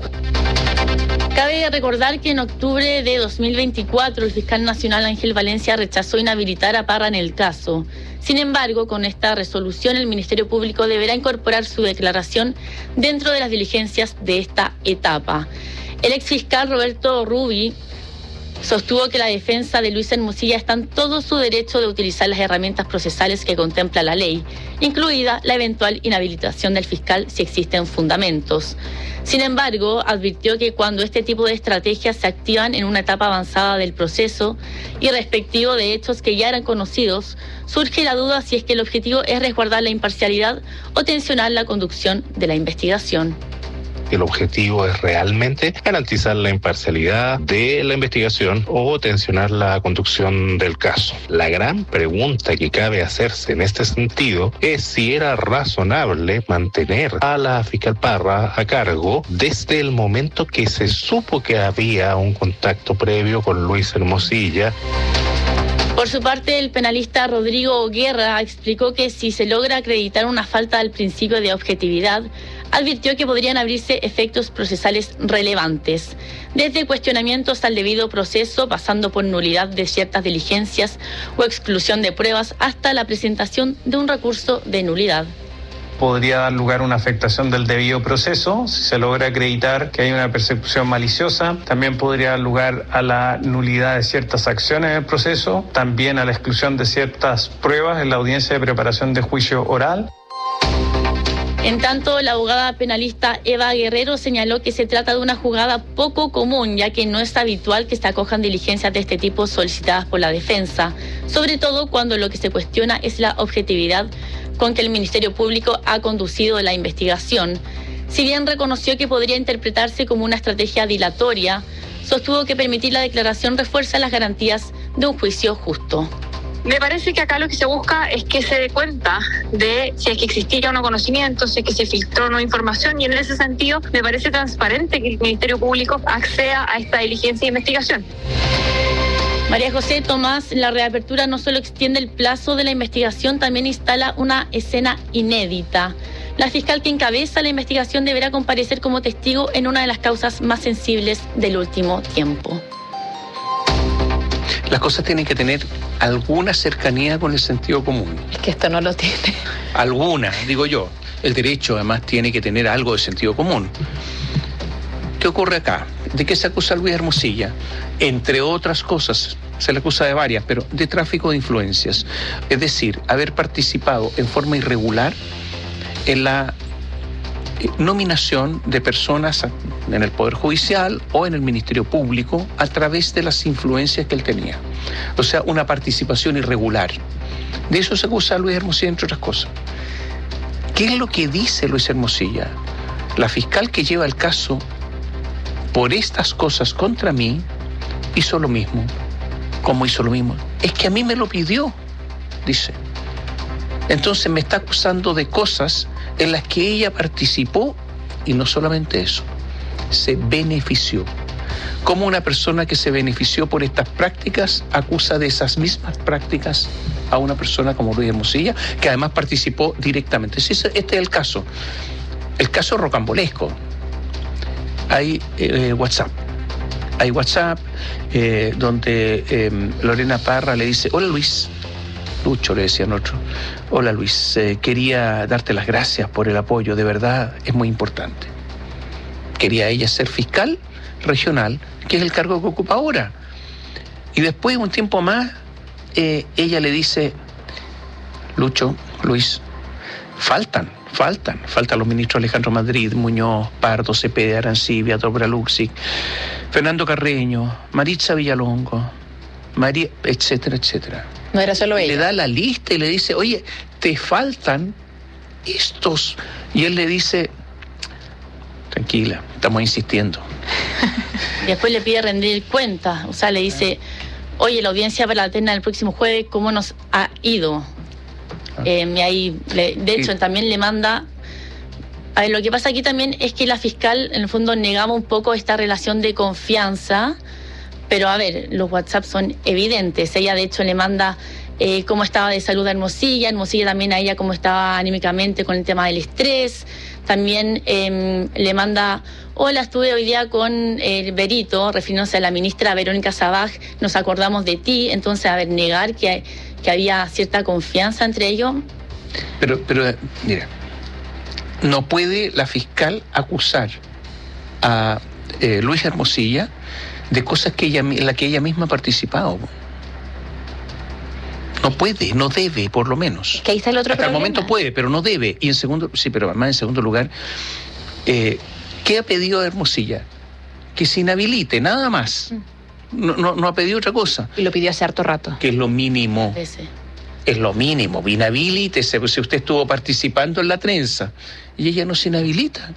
Cabe recordar que en octubre de dos mil veinticuatro el fiscal nacional Ángel Valencia rechazó inhabilitar a Parra en el caso. Sin embargo, con esta resolución el Ministerio Público deberá incorporar su declaración dentro de las diligencias de esta etapa. El exfiscal Roberto Rubi sostuvo que la defensa de Luis Hermosilla está en todo su derecho de utilizar las herramientas procesales que contempla la ley, incluida la eventual inhabilitación del fiscal si existen fundamentos. Sin embargo, advirtió que cuando este tipo de estrategias se activan en una etapa avanzada del proceso y respectivo de hechos que ya eran conocidos, surge la duda si es que el objetivo es resguardar la imparcialidad o tensionar la conducción de la investigación. El objetivo es realmente garantizar la imparcialidad de la investigación o tensionar la conducción del caso. La gran pregunta que cabe hacerse en este sentido es si era razonable mantener a la fiscal Parra a cargo desde el momento que se supo que había un contacto previo con Luis Hermosilla. Por su parte, el penalista Rodrigo Guerra explicó que si se logra acreditar una falta del principio de objetividad, advirtió que podrían abrirse efectos procesales relevantes, desde cuestionamientos al debido proceso, pasando por nulidad de ciertas diligencias o exclusión de pruebas, hasta la presentación de un recurso de nulidad. Podría dar lugar a una afectación del debido proceso si se logra acreditar que hay una persecución maliciosa. También podría dar lugar a la nulidad de ciertas acciones del proceso, también a la exclusión de ciertas pruebas en la audiencia de preparación de juicio oral. En tanto, la abogada penalista Eva Guerrero señaló que se trata de una jugada poco común, ya que no es habitual que se acojan diligencias de este tipo solicitadas por la defensa, sobre todo cuando lo que se cuestiona es la objetividad con que el Ministerio Público ha conducido la investigación. Si bien reconoció que podría interpretarse como una estrategia dilatoria, sostuvo que permitir la declaración refuerza las garantías de un juicio justo. Me parece que acá lo que se busca es que se dé cuenta de si es que existía o no conocimiento, si es que se filtró o no información, y en ese sentido me parece transparente que el Ministerio Público acceda a esta diligencia de investigación. María José Tomás, la reapertura no solo extiende el plazo de la investigación, también instala una escena inédita. La fiscal que encabeza la investigación deberá comparecer como testigo en una de las causas más sensibles del último tiempo. Las cosas tienen que tener alguna cercanía con el sentido común. Es que esto no lo tiene. Alguna, digo yo. El derecho además tiene que tener algo de sentido común. ¿Qué ocurre acá? ¿De qué se acusa a Luis Hermosilla? Entre otras cosas, se le acusa de varias, pero de tráfico de influencias. Es decir, haber participado en forma irregular en la nominación de personas en el Poder Judicial o en el Ministerio Público a través de las influencias que él tenía. O sea, una participación irregular. De eso se acusa a Luis Hermosilla, entre otras cosas. ¿Qué es lo que dice Luis Hermosilla? La fiscal que lleva el caso por estas cosas contra mí hizo lo mismo. ¿Cómo hizo lo mismo? Es que a mí me lo pidió, dice. Entonces me está acusando de cosas en las que ella participó, y no solamente eso, se benefició. ¿Cómo una persona que se benefició por estas prácticas acusa de esas mismas prácticas a una persona como Luis Hermosilla, que además participó directamente? Este es el caso, el caso rocambolesco. hay eh, WhatsApp. Hay WhatsApp eh, donde eh, Lorena Parra le dice, hola Luis, Lucho le decían otro, hola Luis, eh, quería darte las gracias por el apoyo, de verdad es muy importante. Quería ella ser fiscal regional, que es el cargo que ocupa ahora. Y después, un tiempo más, eh, ella le dice, Lucho, Luis, faltan, faltan, faltan los ministros Alejandro Madrid, Muñoz, Pardo, Cepeda, Arancibia, Dobra Luxic, Fernando Carreño, Maritza Villalongo, María, etcétera, etcétera. No era solo ella. Le da la lista y le dice, oye, te faltan estos. Y él le dice, tranquila, estamos insistiendo. Y después le pide rendir cuentas, o sea, le dice, oye, la audiencia para la terna del próximo jueves, ¿cómo nos ha ido? Eh, y ahí, le, de hecho, Sí. también le manda... A ver, lo que pasa aquí también es que la fiscal, en el fondo, negaba un poco esta relación de confianza, pero a ver, los WhatsApp son evidentes. Ella, de hecho, le manda eh, cómo estaba de salud a Hermosilla, Hermosilla también a ella cómo estaba anímicamente con el tema del estrés. También eh, le manda, hola, estuve hoy día con eh, Berito, refiriéndose a la ministra Verónica Sabaj, nos acordamos de ti. Entonces, a ver, negar que, que había cierta confianza entre ellos. Pero, pero, mira, no puede la fiscal acusar a eh, Luis Hermosilla de cosas que ella, en las que ella misma ha participado. No puede, no debe, por lo menos. Que ahí está el otro Hasta problema. el momento puede, pero no debe. Y en segundo, sí, pero además en segundo lugar, eh, ¿qué ha pedido Hermosilla? Que se inhabilite, nada más. No, no, no ha pedido otra cosa. Y lo pidió hace harto rato. Que es lo mínimo. Ese. Es lo mínimo. Inhabilítese, pues, si usted estuvo participando en la trenza. Y ella no se inhabilita.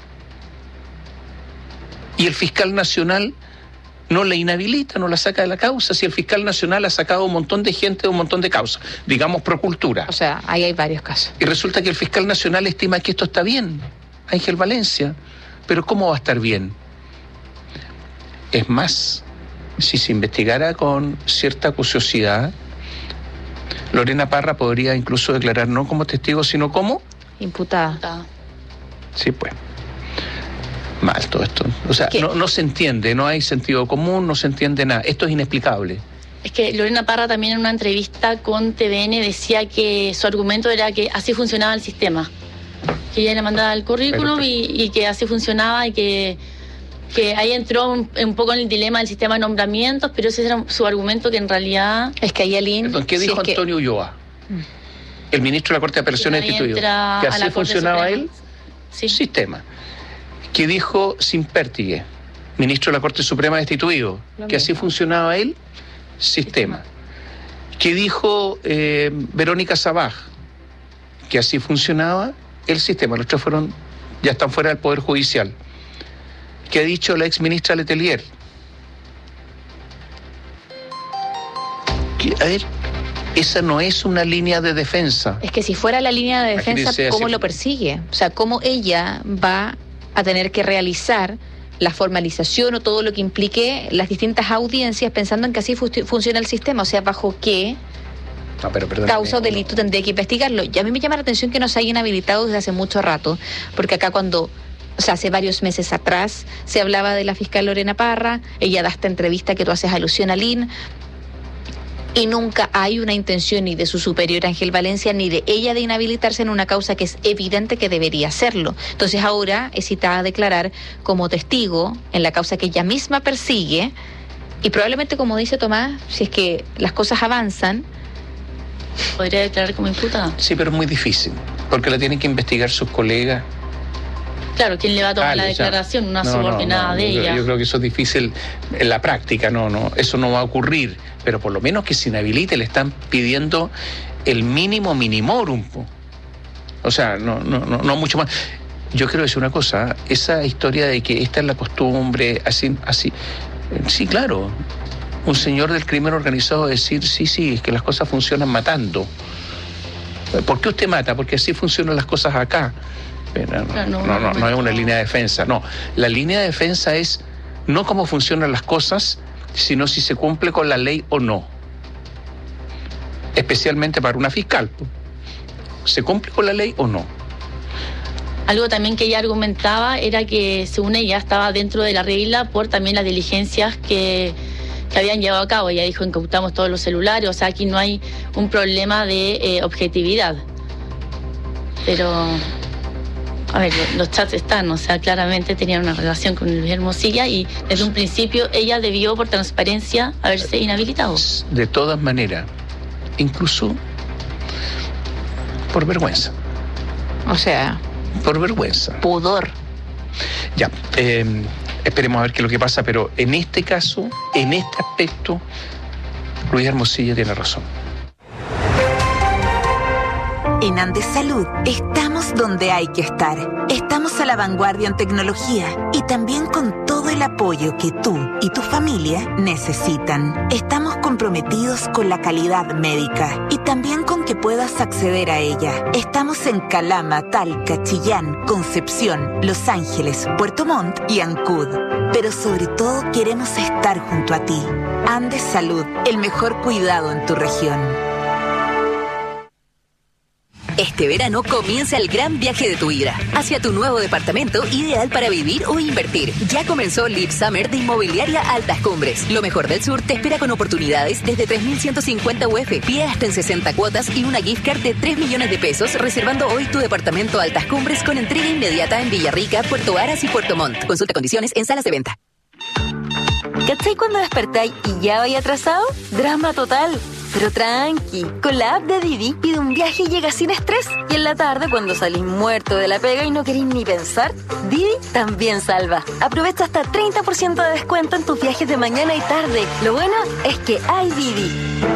Y el fiscal nacional no la inhabilita, no la saca de la causa. Si el fiscal nacional ha sacado un montón de gente de un montón de causas, digamos Procultura. O sea, ahí hay varios casos. Y resulta que el fiscal nacional estima que esto está bien, Ángel Valencia. Pero ¿cómo va a estar bien? Es más, si se investigara con cierta acuciosidad, Lorena Parra podría incluso declarar no como testigo, sino como... Imputada. Sí, pues. Mal todo esto. O sea, no, no se entiende, no hay sentido común, no se entiende nada. Esto es inexplicable. Es que Lorena Parra también en una entrevista con T V N decía que su argumento era que así funcionaba el sistema. Que ella le mandaba el currículum Pero, y, y que así funcionaba y que, que ahí entró un, un poco en el dilema del sistema de nombramientos, pero ese era su argumento que en realidad... Es que ahí Aline... Perdón, ¿qué dijo si es Antonio que... Ulloa? El ministro de la Corte de Apelaciones ahí destituido. entra Que a la así Corte funcionaba Suprema. él. Sí. Sistema. Que dijo Simpértigue, ministro de la Corte Suprema destituido. Lo Que así mismo. funcionaba él. Sistema. Que dijo eh, Verónica Sabaj, que así funcionaba el sistema. Los tres fueron, ya están fuera del Poder Judicial. Que ha dicho la ex ministra Letelier. Que, a ver, esa no es una línea de defensa. Es que si fuera la línea de defensa, Imagínense ¿cómo así. lo persigue? O sea, ¿cómo ella va a tener que realizar la formalización o todo lo que implique las distintas audiencias pensando en que así fu- funciona el sistema? O sea, ¿bajo qué No, pero perdóname, causa o delito tendría que investigarlo? Y a mí me llama la atención que no se hayan habilitado desde hace mucho rato, porque acá cuando... O sea, hace varios meses atrás se hablaba de la fiscal Lorena Parra, ella da esta entrevista que tú haces alusión a Lynn, y nunca hay una intención ni de su superior Ángel Valencia ni de ella de inhabilitarse en una causa que es evidente que debería hacerlo. Entonces ahora es citada a declarar como testigo en la causa que ella misma persigue y probablemente, como dice Tomás, si es que las cosas avanzan... ¿Podría declarar como imputada? Sí, pero es muy difícil, porque la tienen que investigar sus colegas. Claro, ¿quién le va a tomar Vale, la o sea, declaración? Una no, subordinada no, no, de yo, ella. Yo creo que eso es difícil en la práctica, no, no, eso no va a ocurrir, pero por lo menos que se inhabilite, le están pidiendo el mínimo minimorum. po. O sea, no, no, no, no mucho más. Yo quiero decir una cosa, esa historia de que esta es la costumbre, así, así, sí, claro, un señor del crimen organizado decir, sí, sí, es que las cosas funcionan matando. ¿Por qué usted mata? Porque así funcionan las cosas acá. Pero no, no, no, no, no es una línea de defensa, no. La línea de defensa es no cómo funcionan las cosas, sino si se cumple con la ley o no. Especialmente para una fiscal. ¿Se cumple con la ley o no? Algo también que ella argumentaba era que, según ella, estaba dentro de la regla por también las diligencias que, que habían llevado a cabo. Ella dijo, incautamos todos los celulares, o sea, aquí no hay un problema de eh, objetividad. Pero, a ver, los chats están, o sea, claramente tenían una relación con Luis Hermosilla y desde un principio ella debió, por transparencia, haberse inhabilitado. De todas maneras, incluso por vergüenza. O sea... Por vergüenza. Pudor. Ya, eh, esperemos a ver qué es lo que pasa, pero en este caso, en este aspecto, Luis Hermosilla tiene razón. En Andes Salud estamos donde hay que estar. Estamos a la vanguardia en tecnología y también con todo el apoyo que tú y tu familia necesitan. Estamos comprometidos con la calidad médica y también con que puedas acceder a ella. Estamos en Calama, Talca, Chillán, Concepción, Los Ángeles, Puerto Montt y Ancud. Pero sobre todo queremos estar junto a ti. Andes Salud, el mejor cuidado en tu región. Este verano comienza el gran viaje de tu vida hacia tu nuevo departamento ideal para vivir o invertir. Ya comenzó Live Summer de Inmobiliaria Altas Cumbres. Lo mejor del sur te espera con oportunidades desde tres mil ciento cincuenta U F, pie hasta en sesenta cuotas y una gift card de tres millones de pesos, reservando hoy tu departamento Altas Cumbres con entrega inmediata en Villarrica, Puerto Aras y Puerto Montt. Consulta condiciones en salas de venta. ¿Cachai cuando despertáis y ya vais atrasado? Drama total. Pero tranqui, con la app de Didi pide un viaje y llega sin estrés. Y en la tarde, cuando salís muerto de la pega y no queréis ni pensar, Didi también salva. Aprovecha hasta treinta por ciento de descuento en tus viajes de mañana y tarde. Lo bueno es que hay Didi.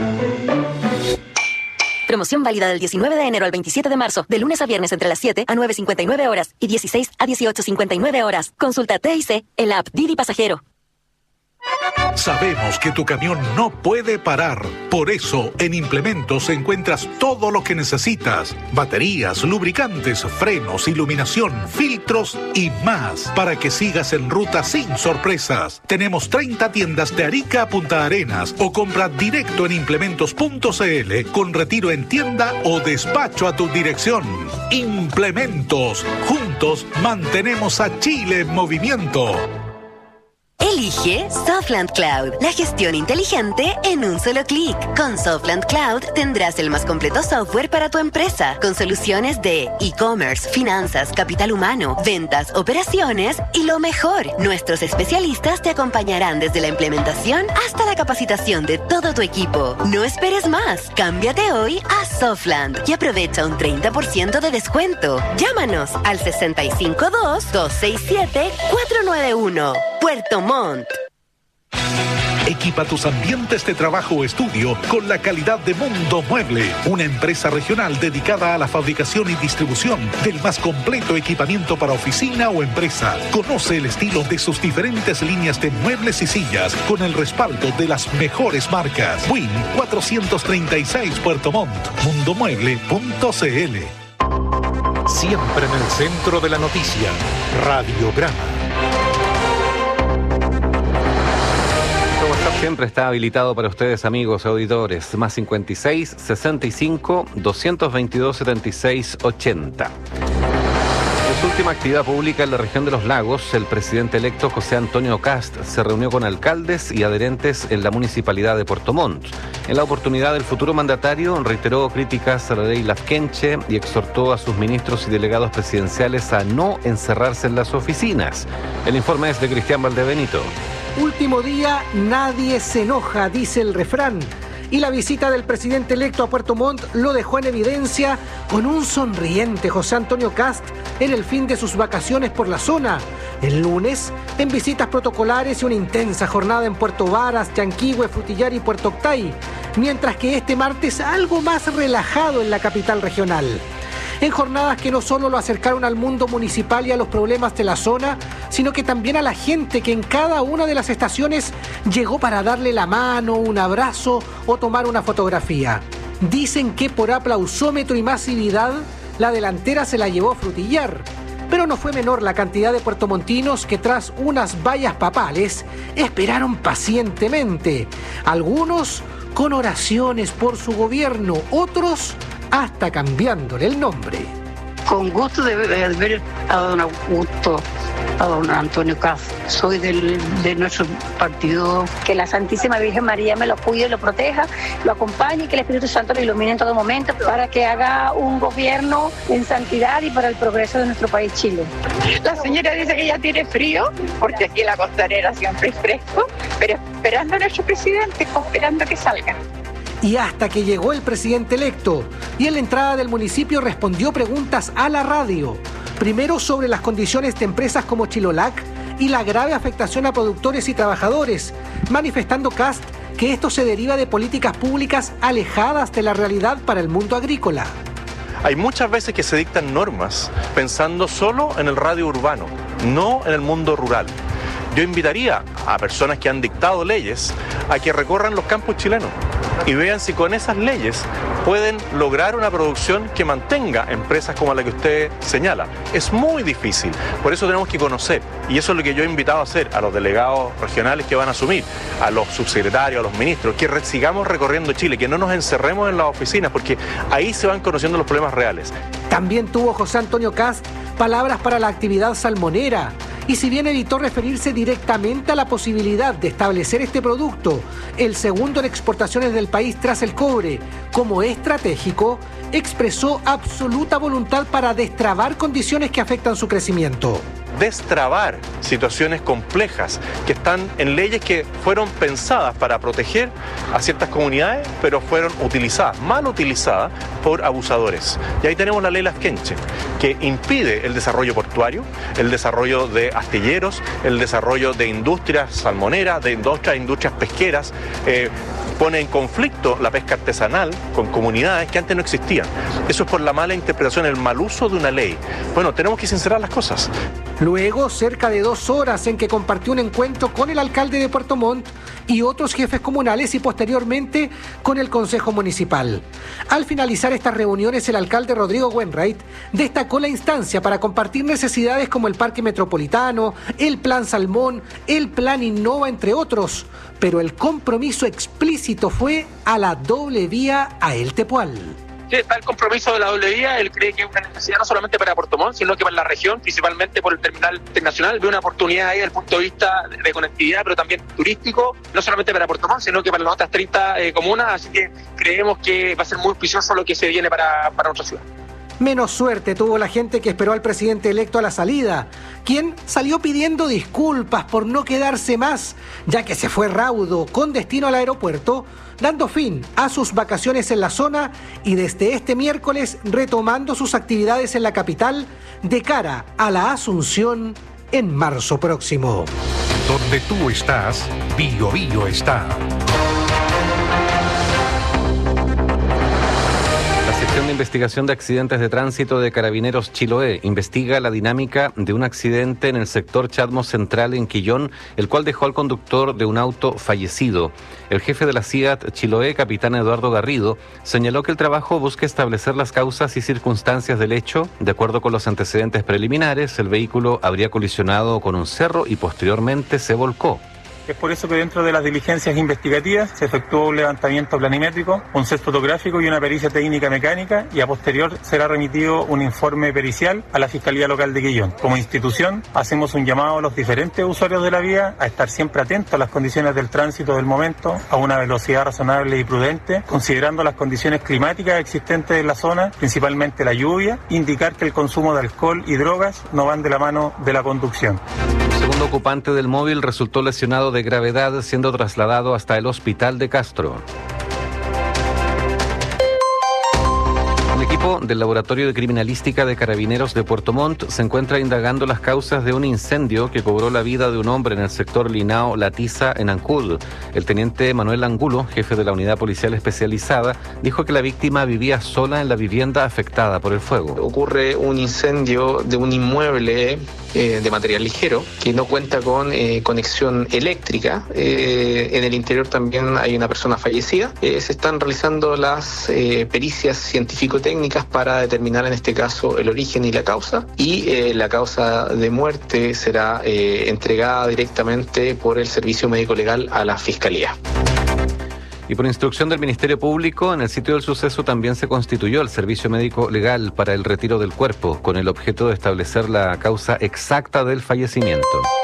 Promoción válida del diecinueve de enero al veintisiete de marzo, de lunes a viernes entre las siete a nueve cincuenta y nueve horas y dieciséis a dieciocho cincuenta y nueve horas. Consulta T I C en la app Didi Pasajero. Sabemos que tu camión no puede parar. Por eso, en Implementos encuentras todo lo que necesitas. Baterías, lubricantes, frenos, iluminación, filtros y más. Para que sigas en ruta sin sorpresas. Tenemos treinta tiendas de Arica a Punta Arenas o compra directo en implementos punto c l con retiro en tienda o despacho a tu dirección. Implementos. Juntos mantenemos a Chile en movimiento. Elige Softland Cloud, la gestión inteligente en un solo clic. Con Softland Cloud tendrás el más completo software para tu empresa, con soluciones de e-commerce, finanzas, capital humano, ventas, operaciones y lo mejor, nuestros especialistas te acompañarán desde la implementación hasta la capacitación de todo tu equipo. No esperes más, cámbiate hoy a Softland y aprovecha un treinta por ciento de descuento. Llámanos al sesenta y cinco dos, dos seis siete, cuatro nueve uno. Puerto Montt. Equipa tus ambientes de trabajo o estudio con la calidad de Mundo Mueble, una empresa regional dedicada a la fabricación y distribución del más completo equipamiento para oficina o empresa. Conoce el estilo de sus diferentes líneas de muebles y sillas con el respaldo de las mejores marcas. Win cuatrocientos treinta y seis Puerto Montt, mundomueble punto c l. Siempre en el centro de la noticia, Radiograma. Siempre está habilitado para ustedes, amigos auditores. Más cincuenta y seis, sesenta y cinco, doscientos veintidós, setenta y seis, ochenta. En su última actividad pública en la región de los Lagos, el presidente electo José Antonio Kast se reunió con alcaldes y adherentes en la municipalidad de Puerto Montt. En la oportunidad, el futuro mandatario reiteró críticas a la ley Lafkenche y exhortó a sus ministros y delegados presidenciales a no encerrarse en las oficinas. El informe es de Cristian Valdebenito. Último día, nadie se enoja, dice el refrán. Y la visita del presidente electo a Puerto Montt lo dejó en evidencia con un sonriente José Antonio Kast en el fin de sus vacaciones por la zona. El lunes, en visitas protocolares y una intensa jornada en Puerto Varas, Chanquihue, Frutillar y Puerto Octay. Mientras que este martes algo más relajado en la capital regional. En jornadas que no solo lo acercaron al mundo municipal y a los problemas de la zona, sino que también a la gente que en cada una de las estaciones llegó para darle la mano, un abrazo o tomar una fotografía. Dicen que por aplausómetro y masividad, la delantera se la llevó Frutillar. Pero no fue menor la cantidad de puertomontinos que tras unas vallas papales esperaron pacientemente. Algunos con oraciones por su gobierno, otros hasta cambiándole el nombre. con gusto de, de ver a don Augusto, a don Antonio Cast. Soy del, de nuestro partido. Que la Santísima Virgen María me lo cuide y lo proteja, lo acompañe y que el Espíritu Santo lo ilumine en todo momento para que haga un gobierno en santidad y para el progreso de nuestro país, Chile. La señora dice que ya tiene frío, porque aquí en la costanera siempre es fresco, pero esperando a nuestro presidente, esperando que salga. Y hasta que llegó el presidente electo y en la entrada del municipio respondió preguntas a la radio. Primero sobre las condiciones de empresas como Chilolac y la grave afectación a productores y trabajadores, manifestando Cast que esto se deriva de políticas públicas alejadas de la realidad para el mundo agrícola. Hay muchas veces que se dictan normas pensando solo en el radio urbano, no en el mundo rural. Yo invitaría a personas que han dictado leyes a que recorran los campos chilenos y vean si con esas leyes pueden lograr una producción que mantenga empresas como la que usted señala. Es muy difícil, por eso tenemos que conocer, y eso es lo que yo he invitado a hacer a los delegados regionales que van a asumir, a los subsecretarios, a los ministros, que re- sigamos recorriendo Chile, que no nos encerremos en las oficinas, porque ahí se van conociendo los problemas reales. También tuvo José Antonio Cast palabras para la actividad salmonera. Y si bien evitó referirse directamente a la posibilidad de establecer este producto, el segundo en exportaciones del país tras el cobre, como estratégico, expresó absoluta voluntad para destrabar condiciones que afectan su crecimiento. Destrabar situaciones complejas que están en leyes que fueron pensadas para proteger a ciertas comunidades, pero fueron utilizadas, mal utilizadas por abusadores. Y ahí tenemos la ley Laskenche, que impide el desarrollo portuario, el desarrollo de astilleros, el desarrollo de industrias salmoneras, de otras industrias pesqueras, eh, pone en conflicto la pesca artesanal con comunidades que antes no existían. Eso es por la mala interpretación, el mal uso de una ley. Bueno, tenemos que sincerar las cosas. Luego, cerca de dos horas en que compartió un encuentro con el alcalde de Puerto Montt y otros jefes comunales y posteriormente con el Consejo Municipal. Al finalizar estas reuniones, el alcalde Rodrigo Wainwright destacó la instancia para compartir necesidades como el Parque Metropolitano, el Plan Salmón, el Plan Innova, entre otros, pero el compromiso explícito fue a la doble vía a El Tepual. Sí, está el compromiso de la doble vía. Él cree que es una necesidad no solamente para Puerto Montt, sino que para la región, principalmente por el terminal internacional. Ve una oportunidad ahí desde el punto de vista de conectividad, pero también turístico, no solamente para Puerto Montt, sino que para las otras treinta eh, comunas. Así que creemos que va a ser muy auspicioso lo que se viene para, para nuestra ciudad. Menos suerte tuvo la gente que esperó al presidente electo a la salida, quien salió pidiendo disculpas por no quedarse más, ya que se fue raudo con destino al aeropuerto, dando fin a sus vacaciones en la zona y desde este miércoles retomando sus actividades en la capital de cara a la Asunción en marzo próximo. Donde tú estás, Bio Bio está. La sección de investigación de accidentes de tránsito de Carabineros Chiloé investiga la dinámica de un accidente en el sector Chadmo Central en Quillón, el cual dejó al conductor de un auto fallecido. El jefe de la C I A T Chiloé, capitán Eduardo Garrido, señaló que el trabajo busca establecer las causas y circunstancias del hecho. De acuerdo con los antecedentes preliminares, el vehículo habría colisionado con un cerro y posteriormente se volcó. Es por eso que dentro de las diligencias investigativas se efectuó un levantamiento planimétrico, un set fotográfico y una pericia técnica mecánica, y a posterior será remitido un informe pericial a la Fiscalía Local de Quillón. Como institución hacemos un llamado a los diferentes usuarios de la vía a estar siempre atentos a las condiciones del tránsito del momento, a una velocidad razonable y prudente, considerando las condiciones climáticas existentes en la zona, principalmente la lluvia, indicar que el consumo de alcohol y drogas no van de la mano de la conducción. El segundo ocupante del móvil resultó lesionado de gravedad, siendo trasladado hasta el hospital de Castro. El equipo del Laboratorio de Criminalística de Carabineros de Puerto Montt se encuentra indagando las causas de un incendio que cobró la vida de un hombre en el sector Linao Latiza en Ancud. El teniente Manuel Angulo, jefe de la unidad policial especializada, dijo que la víctima vivía sola en la vivienda afectada por el fuego. Ocurre un incendio de un inmueble eh, de material ligero que no cuenta con eh, conexión eléctrica. Eh, en el interior también hay una persona fallecida. Eh, se están realizando las eh, pericias científico-técnicas para determinar en este caso el origen y la causa, y eh, la causa de muerte será eh, entregada directamente por el Servicio Médico Legal a la Fiscalía. Y por instrucción del Ministerio Público, en el sitio del suceso también se constituyó el servicio médico legal para el retiro del cuerpo, con el objeto de establecer la causa exacta del fallecimiento.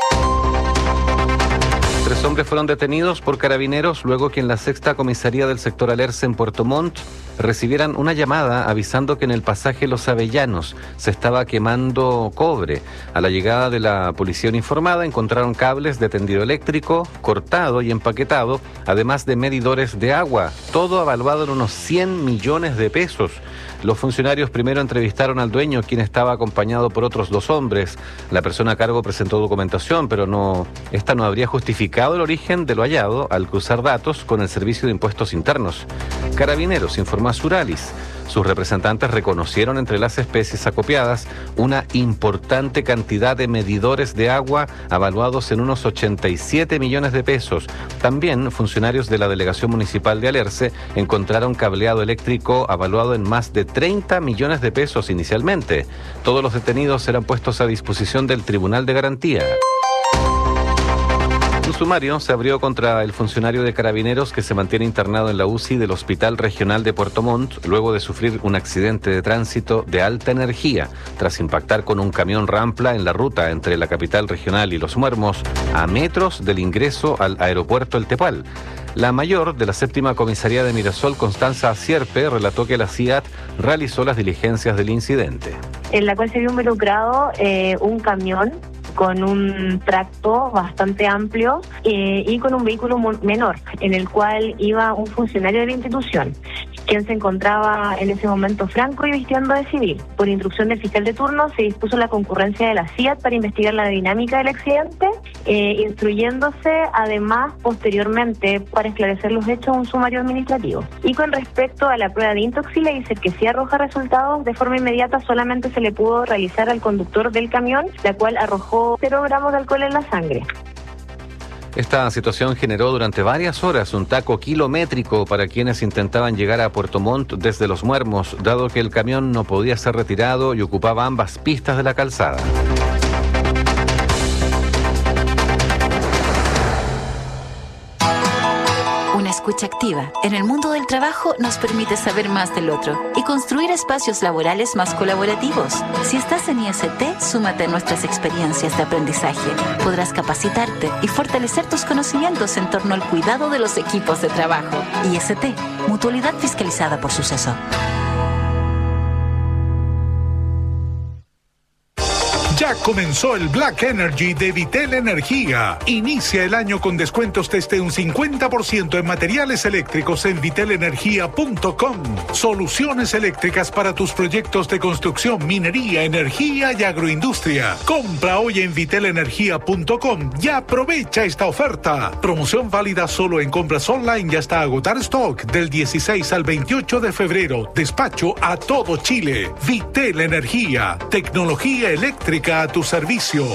Tres hombres fueron detenidos por carabineros luego que en la sexta comisaría del sector Alerce en Puerto Montt recibieran una llamada avisando que en el pasaje Los Avellanos se estaba quemando cobre. A la llegada de la policía uniformada encontraron cables de tendido eléctrico, cortado y empaquetado, además de medidores de agua, todo avaluado en unos cien millones de pesos. Los funcionarios primero entrevistaron al dueño, quien estaba acompañado por otros dos hombres. La persona a cargo presentó documentación, pero no, esta no habría justificado el origen de lo hallado al cruzar datos con el Servicio de Impuestos Internos. Carabineros informó a Suralis. Sus representantes reconocieron entre las especies acopiadas una importante cantidad de medidores de agua avaluados en unos ochenta y siete millones de pesos. También funcionarios de la Delegación Municipal de Alerce encontraron cableado eléctrico avaluado en más de treinta millones de pesos inicialmente. Todos los detenidos serán puestos a disposición del Tribunal de Garantía. Un sumario se abrió contra el funcionario de Carabineros que se mantiene internado en la U C I del Hospital Regional de Puerto Montt luego de sufrir un accidente de tránsito de alta energía tras impactar con un camión rampla en la ruta entre la capital regional y Los Muermos a metros del ingreso al aeropuerto El Tepal. La mayor de la séptima comisaría de Mirasol, Constanza Sierpe, relató que la C I A T realizó las diligencias del incidente. En la cual se vio involucrado eh, un camión con un tracto bastante amplio eh, y con un vehículo menor, en el cual iba un funcionario de la institución, quien se encontraba en ese momento franco y vistiendo de civil. Por instrucción del fiscal de turno se dispuso la concurrencia de la C I A T para investigar la dinámica del accidente, eh, instruyéndose además posteriormente para esclarecer los hechos un sumario administrativo. Y con respecto a la prueba de Intoxi, le dice que si arroja resultados de forma inmediata, solamente se le pudo realizar al conductor del camión, la cual arrojó cero gramos de alcohol en la sangre. Esta situación generó durante varias horas un taco kilométrico para quienes intentaban llegar a Puerto Montt desde Los Muermos, dado que el camión no podía ser retirado y ocupaba ambas pistas de la calzada. Una escucha activa en el mundo del trabajo nos permite saber más del otro y construir espacios laborales más colaborativos. Si estás en I S T, súmate a nuestras experiencias de aprendizaje. Podrás capacitarte y fortalecer tus conocimientos en torno al cuidado de los equipos de trabajo. I S T, mutualidad fiscalizada por Suceso. Ya comenzó el Black Energy de Vitel Energía. Inicia el año con descuentos desde un cincuenta por ciento en materiales eléctricos en vitel energía punto com. Soluciones eléctricas para tus proyectos de construcción, minería, energía y agroindustria. Compra hoy en vitel energía punto com y aprovecha esta oferta. Promoción válida solo en compras online y hasta agotar stock del dieciséis al veintiocho de febrero. Despacho a todo Chile. Vitel Energía. Tecnología eléctrica a tu servicio.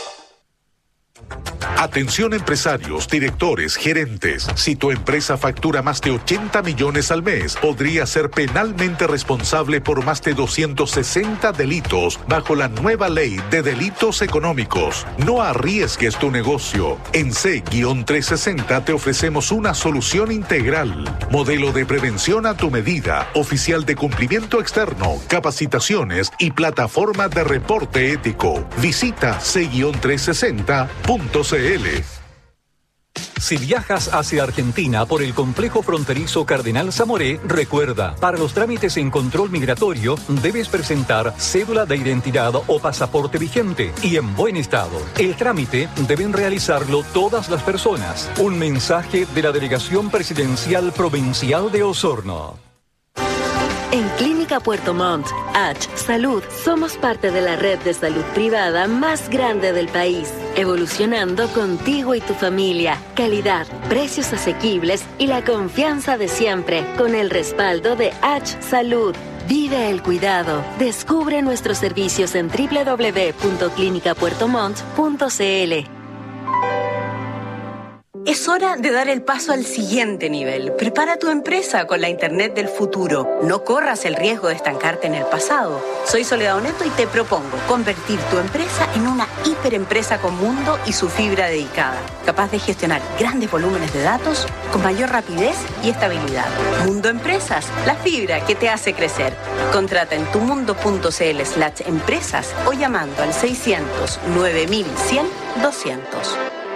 Atención empresarios, directores, gerentes. Si tu empresa factura más de ochenta millones al mes, podría ser penalmente responsable por más de doscientos sesenta delitos bajo la nueva ley de delitos económicos. No arriesgues tu negocio. En C trescientos sesenta te ofrecemos una solución integral. Modelo de prevención a tu medida, oficial de cumplimiento externo, capacitaciones y plataforma de reporte ético. Visita C trescientos sesenta punto c l. Si viajas hacia Argentina por el complejo fronterizo Cardenal Zamoré, recuerda, para los trámites en control migratorio debes presentar cédula de identidad o pasaporte vigente y en buen estado. El trámite deben realizarlo todas las personas. Un mensaje de la Delegación Presidencial Provincial de Osorno. En Clínica Puerto Montt, H Salud, somos parte de la red de salud privada más grande del país, evolucionando contigo y tu familia. Calidad, precios asequibles y la confianza de siempre, con el respaldo de H Salud. Vive el cuidado. Descubre nuestros servicios en doble u doble u doble u punto clínica puerto montt punto c l. Es hora de dar el paso al siguiente nivel. Prepara tu empresa con la Internet del futuro. No corras el riesgo de estancarte en el pasado. Soy Soledad Oneto y te propongo convertir tu empresa en una hiperempresa con Mundo y su fibra dedicada, capaz de gestionar grandes volúmenes de datos con mayor rapidez y estabilidad. Mundo Empresas, la fibra que te hace crecer. Contrata en tumundo.cl slash empresas o llamando al seiscientos nueve mil cien doscientos.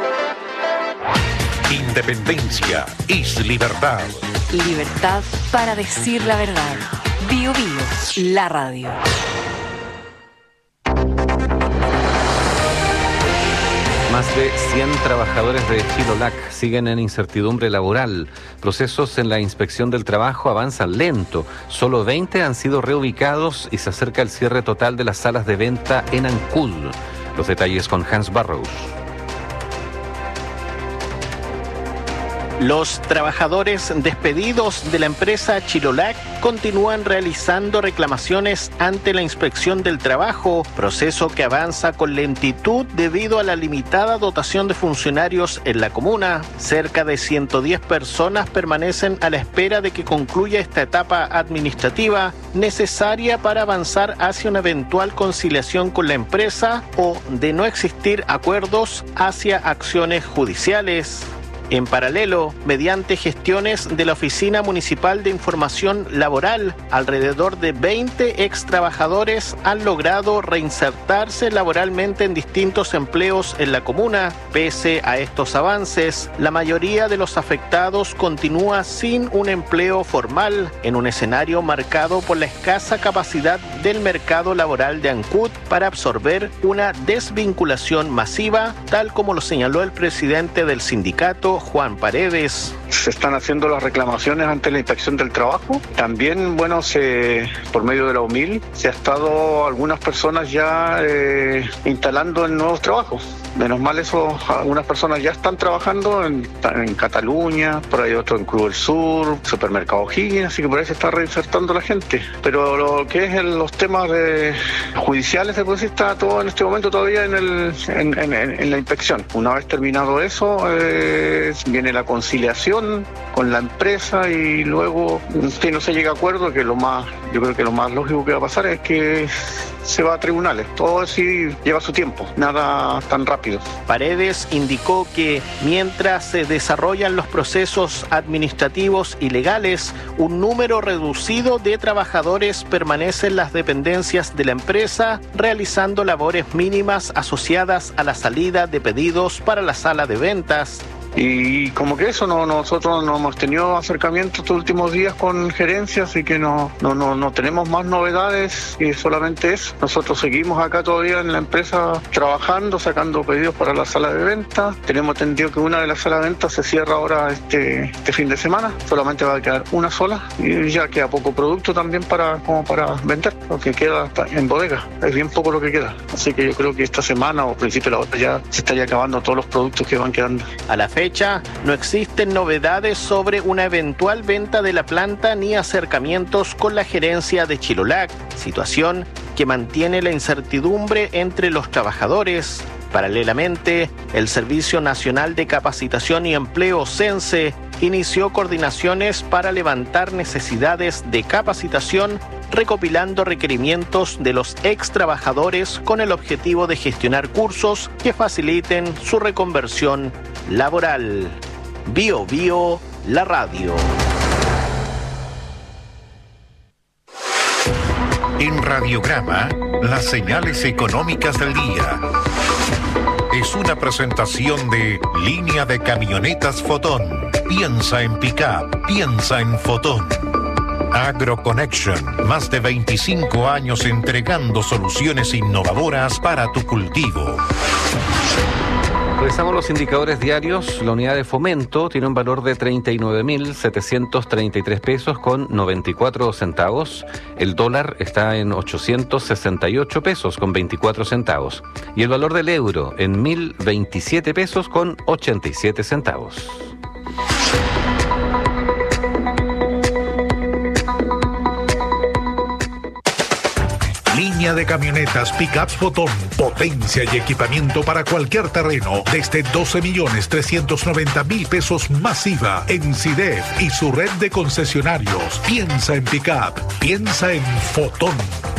Independencia es libertad. Libertad para decir la verdad. Bio Bio, la radio. Más de cien trabajadores de Chilolac siguen en incertidumbre laboral. Procesos en la inspección del trabajo avanzan lento. Solo veinte han sido reubicados y se acerca el cierre total de las salas de venta en Ancud. Los detalles con Hans Barrows. Los trabajadores despedidos de la empresa Chilolac continúan realizando reclamaciones ante la inspección del trabajo, proceso que avanza con lentitud debido a la limitada dotación de funcionarios en la comuna. Cerca de ciento diez personas permanecen a la espera de que concluya esta etapa administrativa necesaria para avanzar hacia una eventual conciliación con la empresa o, de no existir acuerdos, hacia acciones judiciales. En paralelo, mediante gestiones de la Oficina Municipal de Información Laboral, alrededor de veinte ex trabajadores han logrado reinsertarse laboralmente en distintos empleos en la comuna. Pese a estos avances, la mayoría de los afectados continúa sin un empleo formal, en un escenario marcado por la escasa capacidad del mercado laboral de Ancud para absorber una desvinculación masiva, tal como lo señaló el presidente del sindicato, Juan Paredes. Se están haciendo las reclamaciones ante la inspección del trabajo. También, bueno, se, por medio de la U M I L, se ha estado algunas personas ya eh, instalando en nuevos trabajos. Menos mal eso, algunas personas ya están trabajando en, en Cataluña, por ahí otro en Cruz del Sur, Supermercado Higgins, así que por ahí se está reinsertando la gente. Pero lo que es el, los temas de judiciales, se puede decir, está todo en este momento todavía en, el, en, en, en la inspección. Una vez terminado eso, eh, viene la conciliación con la empresa y luego, si no se llega a acuerdo, que lo más, yo creo que lo más lógico que va a pasar es que se va a tribunales. Todo así lleva su tiempo, nada tan rápido. Paredes indicó que mientras se desarrollan los procesos administrativos y legales, un número reducido de trabajadores permanece en las dependencias de la empresa, realizando labores mínimas asociadas a la salida de pedidos para la sala de ventas. Y como que eso, no, nosotros no hemos tenido acercamiento estos últimos días con gerencia, así que no, no, no, no tenemos más novedades y solamente eso. Nosotros seguimos acá todavía en la empresa trabajando, sacando pedidos para la sala de venta. Tenemos entendido que una de las salas de venta se cierra ahora este, este fin de semana, solamente va a quedar una sola y ya queda poco producto también para, como para vender, lo que queda en bodega, es bien poco lo que queda. Así que yo creo que esta semana o principio de la otra ya se estaría acabando todos los productos que van quedando. A la fecha no existen novedades sobre una eventual venta de la planta ni acercamientos con la gerencia de Chilolac, situación que mantiene la incertidumbre entre los trabajadores. Paralelamente, el Servicio Nacional de Capacitación y Empleo, SENSE, inició coordinaciones para levantar necesidades de capacitación, recopilando requerimientos de los ex trabajadores con el objetivo de gestionar cursos que faciliten su reconversión laboral. Bio Bio, la radio. En Radiograma, las señales económicas del día. Es una presentación de Línea de Camionetas Fotón. Piensa en pick-up, piensa en Fotón. AgroConnection, más de veinticinco años entregando soluciones innovadoras para tu cultivo. Revisamos los indicadores diarios. La unidad de fomento tiene un valor de treinta y nueve mil setecientos treinta y tres pesos con noventa y cuatro centavos. El dólar está en ochocientos sesenta y ocho pesos con veinticuatro centavos. Y el valor del euro en mil veintisiete pesos con ochenta y siete centavos. Línea de camionetas Pickups Fotón. Potencia y equipamiento para cualquier terreno. Desde doce millones trescientos noventa mil pesos masiva en C I D E F y su red de concesionarios. Piensa en Pickup. Piensa en Fotón.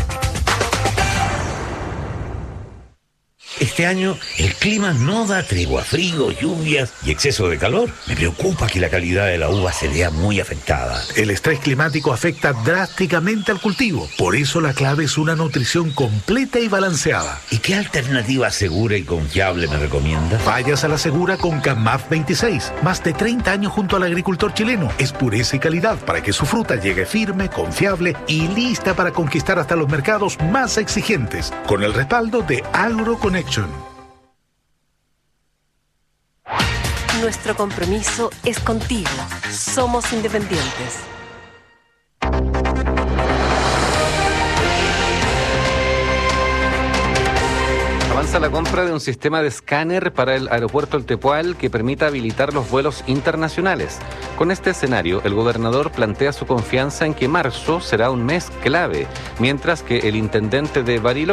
Este año el clima no da tregua, frío, lluvias y exceso de calor. Me preocupa que la calidad de la uva se vea muy afectada. El estrés climático afecta drásticamente al cultivo. Por eso la clave es una nutrición completa y balanceada. ¿Y qué alternativa segura y confiable me recomienda? Vayas a la segura con Camaf veintiséis. Más de treinta años junto al agricultor chileno. Es pureza y calidad para que su fruta llegue firme, confiable y lista para conquistar hasta los mercados más exigentes. Con el respaldo de AgroConnection. Nuestro compromiso es contigo. Somos independientes. Avanza la compra de un sistema de escáner para el aeropuerto El Tepual que permita habilitar los vuelos internacionales. Con este escenario, el gobernador plantea su confianza en que marzo será un mes clave, mientras que el intendente de Bariloche